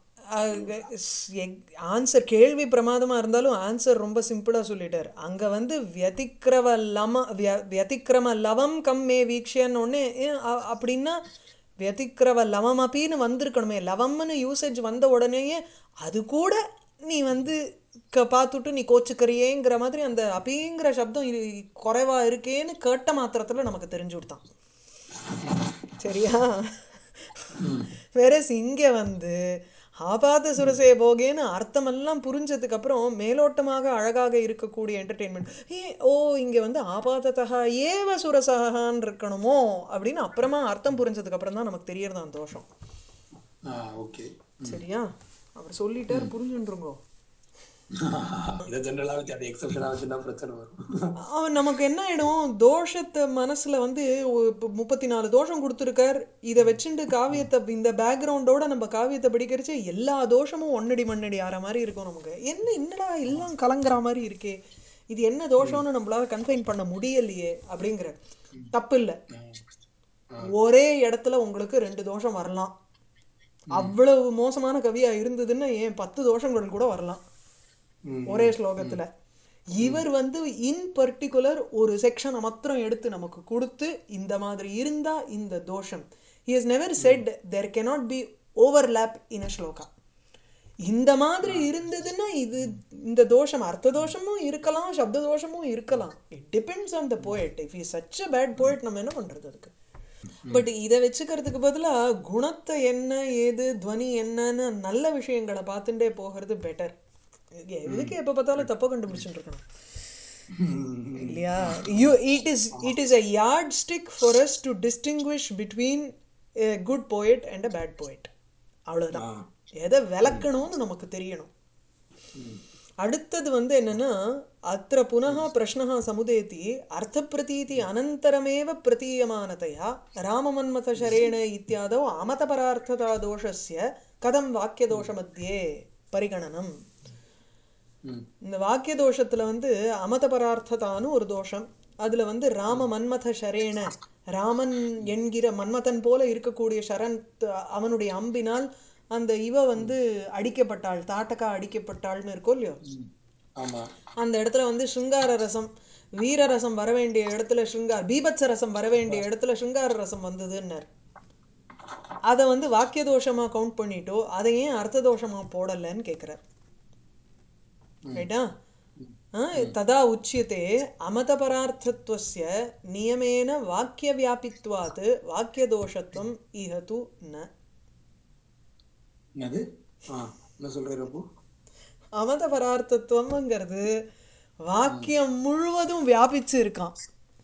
ஆன்சர் கேள்வி பிரமாதமாக இருந்தாலும் ஆன்சர் ரொம்ப சிம்பிளாக சொல்லிட்டார். அங்கே வந்து வியதிக்கிரம லம வியதிக்கிரம லவம் கம் மே வீக்ஷியன்னு ஒன்று அப்படின்னா வியதிக்கிரம லவம் அப்படின்னு வந்திருக்கணுமே. லவம்னு யூசேஜ் வந்த உடனேயே அது கூட நீ வந்து க பார்த்துட்டு நீ கோச்சுக்கிறியேங்கிற மாதிரி அந்த அப்பிங்கிற சப்தம் இது குறைவாக இருக்கேன்னு கேட்ட மாத்திரத்தில் நமக்கு தெரிஞ்சு விட்டான். சரியா? வேற இங்கே வந்து ஆபாத சுரசே போகேன்னு அர்த்தமெல்லாம் புரிஞ்சதுக்கப்புறம் மேலோட்டமாக அழகாக இருக்கக்கூடிய என்டர்டெயின்மெண்ட் ஏ ஓ இங்கே வந்து ஆபாதத்தகா ஏவ சுரசகான்னு இருக்கணுமோ அப்படின்னு அப்புறமா அர்த்தம் புரிஞ்சதுக்கப்புறம் தான் நமக்கு தெரியறதான் தோஷம். ஓகே சரியா? அவர் சொல்லிட்டார், புரிஞ்சுருங்கோ. நமக்கு என்ன ஆயிடும், தோஷத்தை மனசுல வந்து முப்பத்தி நாலு தோஷம் கொடுத்துருக்கார். இதை வச்சுட்டு காவியத்தை இந்த பேக்ரவுண்டோட நம்ம காவியத்தை படிக்கிறச்சு எல்லா தோஷமும் ஒன்னடி மண்ணடி ஆற மாதிரி இருக்கும். நமக்கு என்ன என்னடா எல்லாம் கலங்குற மாதிரி இருக்கே, இது என்ன தோஷம்னு நம்மளால கன்ஃபைன் பண்ண முடியலையே அப்படிங்கிற தப்பு இல்லை. ஒரே இடத்துல உங்களுக்கு ரெண்டு தோஷம் வரலாம். அவ்வளவு மோசமான கவியா இருந்ததுன்னா ஏன் பத்து தோஷங்கள் கூட வரலாம் ஒரே ஸ்லோகத்துல. இவர் வந்து இன் பர்டிகுலர் ஒரு செக்ஷனை மாத்திரம் எடுத்து நமக்கு கொடுத்து இந்த மாதிரி இருந்தா இந்த தோஷம். he has never said there cannot be overlap in a shloka. இந்த மாதிரி இருந்ததுன்னா இது இந்த தோஷம் அர்த்த தோஷமும் இருக்கலாம், சப்த தோஷமும் இருக்கலாம். It depends on the poet. If he is such a bad poet நம்ம என்ன பண்றது அதுக்கு? பட் இதை வச்சுக்கிறதுக்கு பதிலாக குணத்தை என்ன ஏது துவனி என்னன்னு நல்ல விஷயங்களை பார்த்துட்டே போகிறது பெட்டர். எதுக்கு எப்போ பார்த்தாலும் தப்பை கண்டுபிடிச்சுட்டு இருக்கணும் இல்லையா? You it is it is a yardstick for us to distinguish between a good poet and a bad poet. அவ்வளோதான். எதை விளக்கணும்னு நமக்கு தெரியணும். அடுத்தது வந்து என்னன்னா அத்திர புனः பிரஷ்னः சமுதேதி அர்த்த பிரதீதி அனந்தரமேவ பிரதீயமானதையா ராமமன்மதசரேண இத்தியாதோ அமதபரார்த்ததா தோஷஸ்ய கதம் வாக்கிய தோஷ மத்தியே பரிகணனம். இந்த வாக்கிய தோஷத்துல வந்து அமத பரார்த்ததான்னு ஒரு தோஷம். அதுல வந்து ராம மன்மத ஷரேன ராமன் என்கிற மன்மதன் போல இருக்கக்கூடிய ஷரண் அவனுடைய அம்பினால் அந்த இவ வந்து அடிக்கப்பட்டாள், தாட்டக்கா அடிக்கப்பட்டாள்னு இருக்கோ இல்லையோ. அந்த இடத்துல வந்து ஸ்ருங்கார ரசம் வீர ரசம் வர வேண்டிய இடத்துல ஸ்ருங்கார் பீபத்ச ரசம் வர வேண்டிய இடத்துல ஸ்ருங்கார ரசம் வந்ததுன்னார். அதை வந்து வாக்கிய தோஷமா கவுண்ட் பண்ணிட்டோ அதை ஏன் அர்த்த தோஷமா போடலன்னு கேட்கிறார். ரைட்டா? ததா உச்சியதே அமதபரார்த்தத்வஸ்ய நியமேன வாக்கிய வியாபித்வாத் வாக்கிய தோஷத்துவம் இஹது ந. அமதபரார்த்தத்துவம்ங்கிறது வாக்கியம் முழுவதும் வியாபிச்சு இருக்கான்.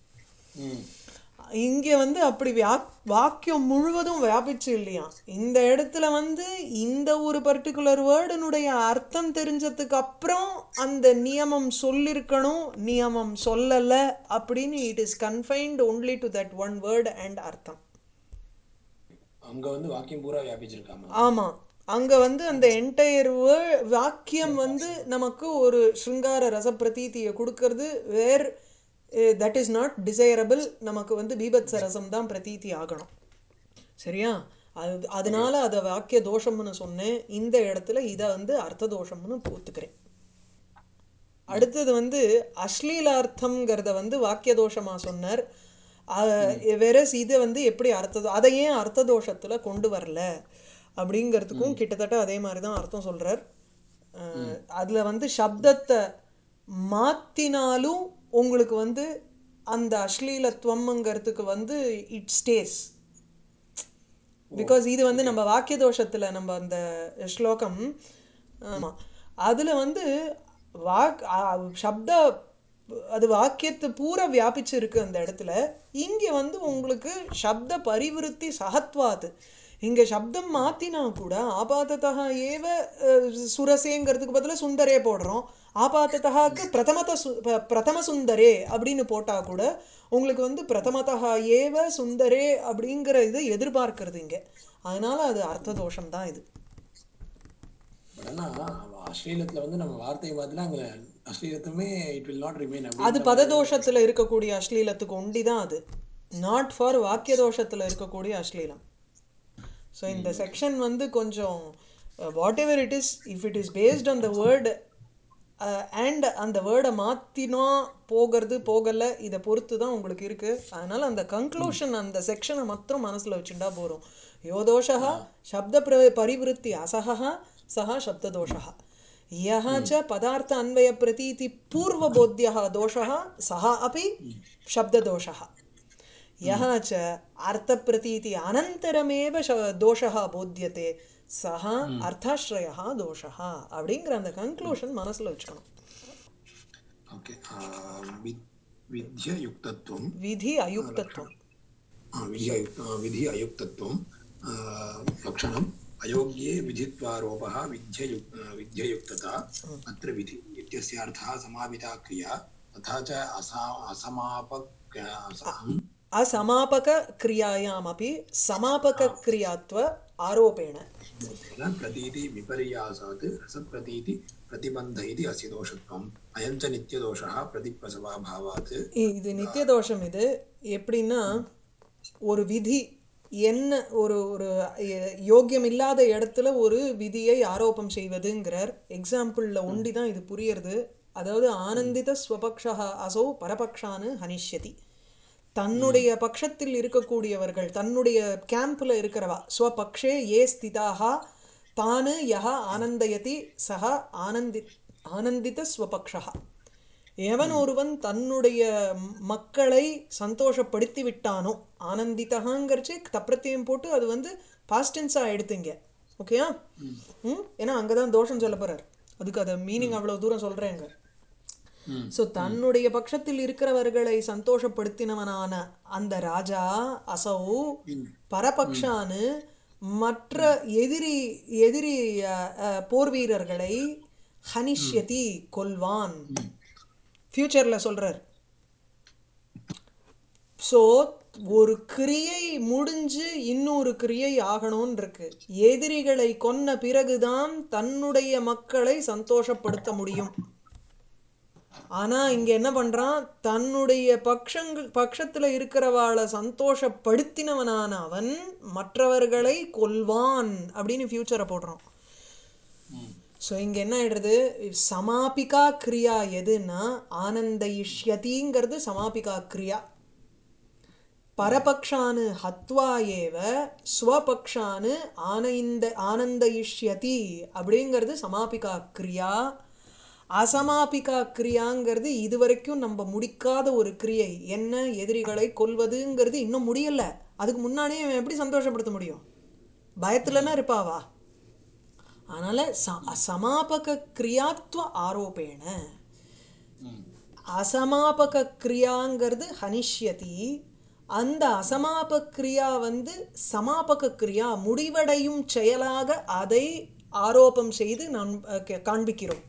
இங்கே வந்து அப்படி வியா வாக்கியம் முழுவதும் வியாபிச்சு இல்லையா. இந்த இடத்துல வந்து இந்த ஒரு பர்டிகுலர் வேர்டனுடைய அர்த்தம் தெரிஞ்சதுக்கு அப்புறம் அந்த நியமம் சொல்லிருக்கணும், நியமம் சொல்லல அப்படின்னு it is confined only to that one word and அர்த்தம். அங்க வந்து வாக்கியம் பூரா வியாபிச்சிருக்காங்க. ஆமா, அங்க வந்து அந்த என்டையர் வாக்கியம் வந்து நமக்கு ஒரு ஸ்ருங்கார ரச பிரதீதியை கொடுக்கறது. Where that is not desirable. நமக்கு வந்து பீபத்ச ரசம் தான் பிரதீதி ஆகணும். சரியா? அது அதனால அதை வாக்கிய தோஷம்னு சொன்னேன். இந்த இடத்துல இதை வந்து அர்த்த தோஷம்னு ஒத்துக்கிறேன். அடுத்தது வந்து அஸ்லீலார்த்தம்ங்கிறத வந்து வாக்கிய தோஷமா சொன்னார். வேற இதை வந்து எப்படி அர்த்த அதை ஏன் அர்த்த தோஷத்துல கொண்டு வரல அப்படிங்கிறதுக்கும் கிட்டத்தட்ட அதே மாதிரிதான் அர்த்தம் சொல்றார். அதுல வந்து சப்தத்தை மாத்தினாலும் உங்களுக்கு வந்து அந்த அஸ்லீலத்துவம்ங்கிறதுக்கு வந்து இட் ஸ்டேஸ். பிகாஸ் இது வந்து நம்ம வாக்கிய தோஷத்துல நம்ம அந்த ஸ்லோகம் ஆமா அதுல வந்து வாக் சப்த அது வாக்கியத்தை பூரா வியாபிச்சு இருக்கு அந்த இடத்துல. இங்க வந்து உங்களுக்கு சப்த பரிவிருத்தி சகத்வாத்து இங்க சப்தம் மாத்தினா கூட ஆபாதத்தः ஏவ அஹ், சுரசேங்கிறதுக்கு பதிலா சுந்தரே போடுறோம். ஆபாதத்தகாக்கு பிரதமத சு ப- பிரதம சுந்தரே அப்படின்னு போட்டா கூட உங்களுக்கு வந்து பிரதமதः ஏவ சுந்தரே அப்படிங்கிற இது எதிர்பார்க்கிறது இங்க. அதனால அது அர்த்த தோஷம் தான் இது. பட் ஆனா அஸ்லீலத்துல வந்து நம்ம வார்த்தை மாத்தினா அங்க அஸ்லீலத்துமே இட் வில் நாட் ரிமைன் அது அப்படின்ற மாதிரி தானே நம்ம பததோஷத்துல இருக்கக்கூடிய அஸ்லீலத்துக்கு ஒண்டி தான் அது. நாட் ஃபார் வாக்கிய தோஷத்துல இருக்கக்கூடிய அஸ்லீலம். ஸோ இந்த ம் ஓகே செக்ஷன் வந்து கொஞ்சம் whatever it is, if it is based on the word and அந்த வேர்டை மாற்றினோ போகிறது போகலை இதை பொறுத்து தான் உங்களுக்கு இருக்குது. அதனால் அந்த கன்க்ளூஷன் அந்த செக்ஷனை மாத்திரம் மனசில் வச்சுட்டா போகிறோம். யோதோஷா சப்த பிர பரிவிருத்தி அசகா சஹா சப்ததோஷா யஹ ச பதார்த்த அன்வய பிரதீதி பூர்வபோத்தியः दोषः सः अपि शब्ददोषः यः च अर्थप्रतीति अनन्तरमेव श दोषः बोध्यते सः अर्थाश्रयः दोषः அப்படிங்கிற அந்த கன்க்ளூஷன் மனசில் வச்சுக்கணும். ஓகே வித்யயுக்தத்துவம் விதி லக்ஷணம் அயுக்தத்துவம். विधि अयुक्त विधि अयुक्तत्वं लक्षणम् अयोग्ये विधित्वारोपः विध्ययुक् विध्ययुक्तता अत्र विधि इत्यस्य अर्थः समापिता क्रिया तथा च असा असमापक असमापक क्रियायामपि समापक क्रियात्व आरोपेण प्रतीति विपर्यासात् रसप्रतीति प्रतिबन्ध इति अस्य दोषत्वम् अयं च नित्यदोषः प्रतिप्रसवाभावात् இது நித்திய தோஷம். இது எப்படின்னா ஒரு விதி என்ன ஒரு ஒரு யோக்கியம் இல்லாத இடத்துல ஒரு விதியை ஆரோப்பம் செய்வதுங்கிறார். எக்ஸாம்பிளில் ஒண்டி தான் இது புரியுறது. அதாவது ஆனந்தித ஸ்வபக்ஷா அசௌ பரபக்ஷானு ஹனிஷ்யதி. தன்னுடைய பட்சத்தில் இருக்கக்கூடியவர்கள் தன்னுடைய கேம்பில் இருக்கிறவா ஸ்வபக்ஷே ஏ ஸ்திதாக தானு யஹ ஆனந்தயதி சஹ ஆனந்தி ஆனந்தித ஸ்வபக்ஷா. எவன் ஒருவன் தன்னுடைய மக்களை சந்தோஷப்படுத்தி விட்டானோ ஆனந்தித்தகாங்கிறச்சு தப்பிரத்தியம் போட்டு அது வந்து பாஸ்டென்ஸாக எடுத்துங்க. ஓகேயா? ம் ஏன்னா அங்கே தான் தோஷம் சொல்ல போகிறார். அதுக்கு அதை மீனிங் அவ்வளோ தூரம் சொல்கிறேங்க. ஸோ தன்னுடைய பட்சத்தில் இருக்கிறவர்களை சந்தோஷப்படுத்தினவனான அந்த ராஜா அசௌ பரபக்ஷானு மற்ற எதிரி எதிரி போர் வீரர்களை ஹனிஷ்யதி கொல்வான். ஃபியூச்சரில் சொல்கிறார். ஸோ ஒரு கிரியை முடிஞ்சு இன்னொரு கிரியை ஆகணும்னு இருக்கு. எதிரிகளை கொன்ன பிறகுதான் தன்னுடைய மக்களை சந்தோஷப்படுத்த முடியும். ஆனால் இங்கே என்ன பண்ணுறான், தன்னுடைய பட்சங்கள் பட்சத்தில் இருக்கிறவாளை சந்தோஷப்படுத்தினவனான அவன் மற்றவர்களை கொல்வான் அப்படின்னு ஃபியூச்சரை போடுறான். ஸோ இங்கே என்ன ஆயிடுறது, சமாபிகா கிரியா எதுன்னா ஆனந்தயிஷ்யதிங்கிறது சமாபிகா கிரியா. பரபக்ஷானு ஹத்வா ஏவ ஸ்வபக்ஷானு ஆனந்த ஆனந்தயிஷ்யதி அப்படிங்கிறது சமாபிகா கிரியா. அசமாபிகா கிரியாங்கிறது இதுவரைக்கும் நம்ம முடிக்காத ஒரு கிரியை. என்ன, எதிரிகளை கொல்வதுங்கிறது இன்னும் முடியலை. அதுக்கு முன்னாடியே எப்படி சந்தோஷப்படுத்த முடியும்? பயத்துலன்னா இருப்பாவா? அதனால் ச அசமாபக கிரியாத்வ ஆரோப்பேன அசமாபக கிரியாங்கிறது ஹனிஷ்யதி. அந்த அசமாபக கிரியா வந்து சமாபக கிரியா முடிவடையும் செயலாக அதை ஆரோப்பம் செய்து நான் காண்பிக்கிறோம்.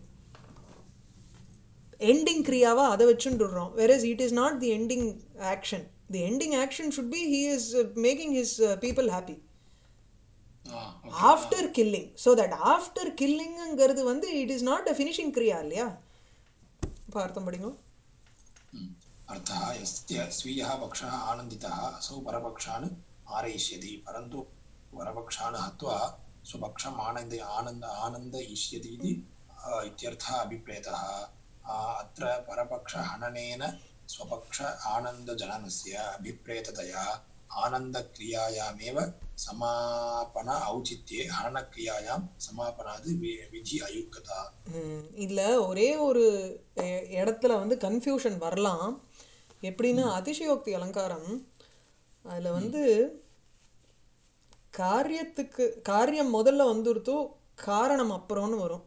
எண்டிங் கிரியாவா அதை வச்சுட்டுறோம். whereas it is not the ending action. The ending action should be he is making his people happy after killing. So that after killing ங்கிறது வந்து it is not a finishing கிரியா இல்லையா? பார்த்தோம் படிங்க. अर्थः यस्य स्वीयः पक्षः आनन्दितः असौ परपक्षान् आरयिष्यति परन्तु परपक्षान् हत्वा स्वपक्षम् आनन्द आनन्द आनन्दयिष्यति इति इत्यर्थः अभिप्रेतः. अत्र परपक्षहननेन स्वपक्ष आनन्दजननस्य अभिप्रेततया आनन्दक्रियायामेव समापन औचित्ये हननक्रियायां समापनात् विधि अयुक्तता. இதில் ஒரே ஒரு இடத்துல வந்து கன்ஃபியூஷன் வரலாம். எப்படின்னா அதிசயோக்தி அலங்காரம் அதில் வந்து காரியத்துக்கு காரியம் முதல்ல வந்துருத்தோ காரணம் அப்புறம்னு வரும்.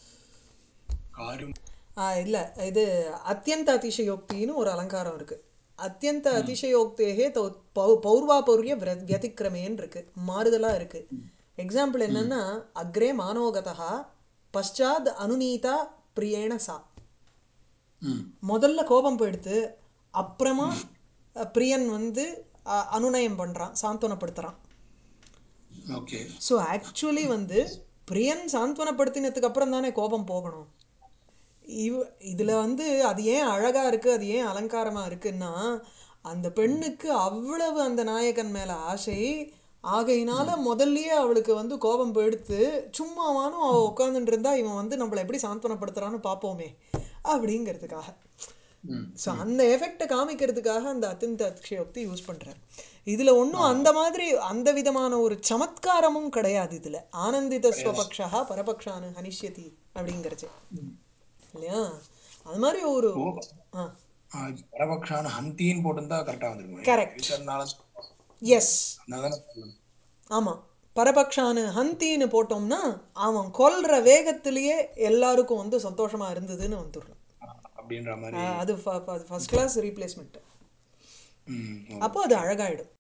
ஆ இல்லை, இது அத்தியந்த அதிசயோக்தின்னு ஒரு அலங்காரம் இருக்குது. அத்தியந்த அதிசயோக்தேகே தௌ- பௌ- பௌர்வாபௌர்ய விர- வியதிக்கிரமேன்னு இருக்கு, மாறுதலா இருக்கு. எக்ஸாம்பிள் என்னன்னா, அக்ரே மானோகதா பశ్చాத் அனுநீதா பிரியேண சா. ம் முதல்ல கோபம் போயிடுத்து, அப்புறமா அஹ், பிரியன் வந்து அஹ், அனுநயம் பண்றான், சாந்தவனப்படுத்துறான். ஓகே ஸோ ஆக்சுவலி வந்து பிரியன் சாந்தவனப்படுத்தினதுக்கு அப்புறம் தானே கோபம் போகணும். இவ இதுல வந்து அது ஏன் அழகா இருக்கு, அது ஏன் அலங்காரமா இருக்குன்னா, அந்த பெண்ணுக்கு அவ்வளவு அந்த நாயகன் மேல ஆசை ஆகையினால முதல்லயே அவளுக்கு வந்து கோபம் போயிடுத்து. சும்மாவானும் அவ உட்காந்துட்டு இருந்தா இவன் வந்து நம்மளை எப்படி சாந்தவனப்படுத்துறான்னு பார்ப்போமே அப்படிங்கிறதுக்காக. ம் ஸோ அந்த எஃபெக்டை காமிக்கிறதுக்காக அந்த அத்தியந்த அதிசயோக்தி யூஸ் பண்றார். இதுல ஒன்றும் அந்த மாதிரி அந்த விதமான ஒரு சமத்காரமும் கிடையாது. இதுல ஆனந்தித கிடையாது. ஸ்வபக்ஷா பரபக்ஷானு ஹனிஷ்யதி அப்படிங்கிறச்சு இல்லையா. அது மாதிரி ஒரு ஓ ஆ ஆ, இப்ப பரபக்ஷான ஹந்தின்னு போட்டிருந்தா கரெக்டா வந்துருக்கும். கரெக்ட், இருக்கிறதுனால எஸ், அதனால தானே சொல்லணும். ஆமாம். பரபக்ஷானு ஹந்தின்னு போட்டோம்னா அவன் கொல்ற வேகத்திலேயே எல்லாருக்கும் வந்து சந்தோஷமா இருந்ததுன்னு வந்துடணும். ஆ, அப்படின்ற மாதிரி. அது ஃபர்ஸ்ட் கிளாஸ் ரீப்ளேஸ்மெண்ட். ம் அப்போ அது ஓகே. அழகாயிடும்.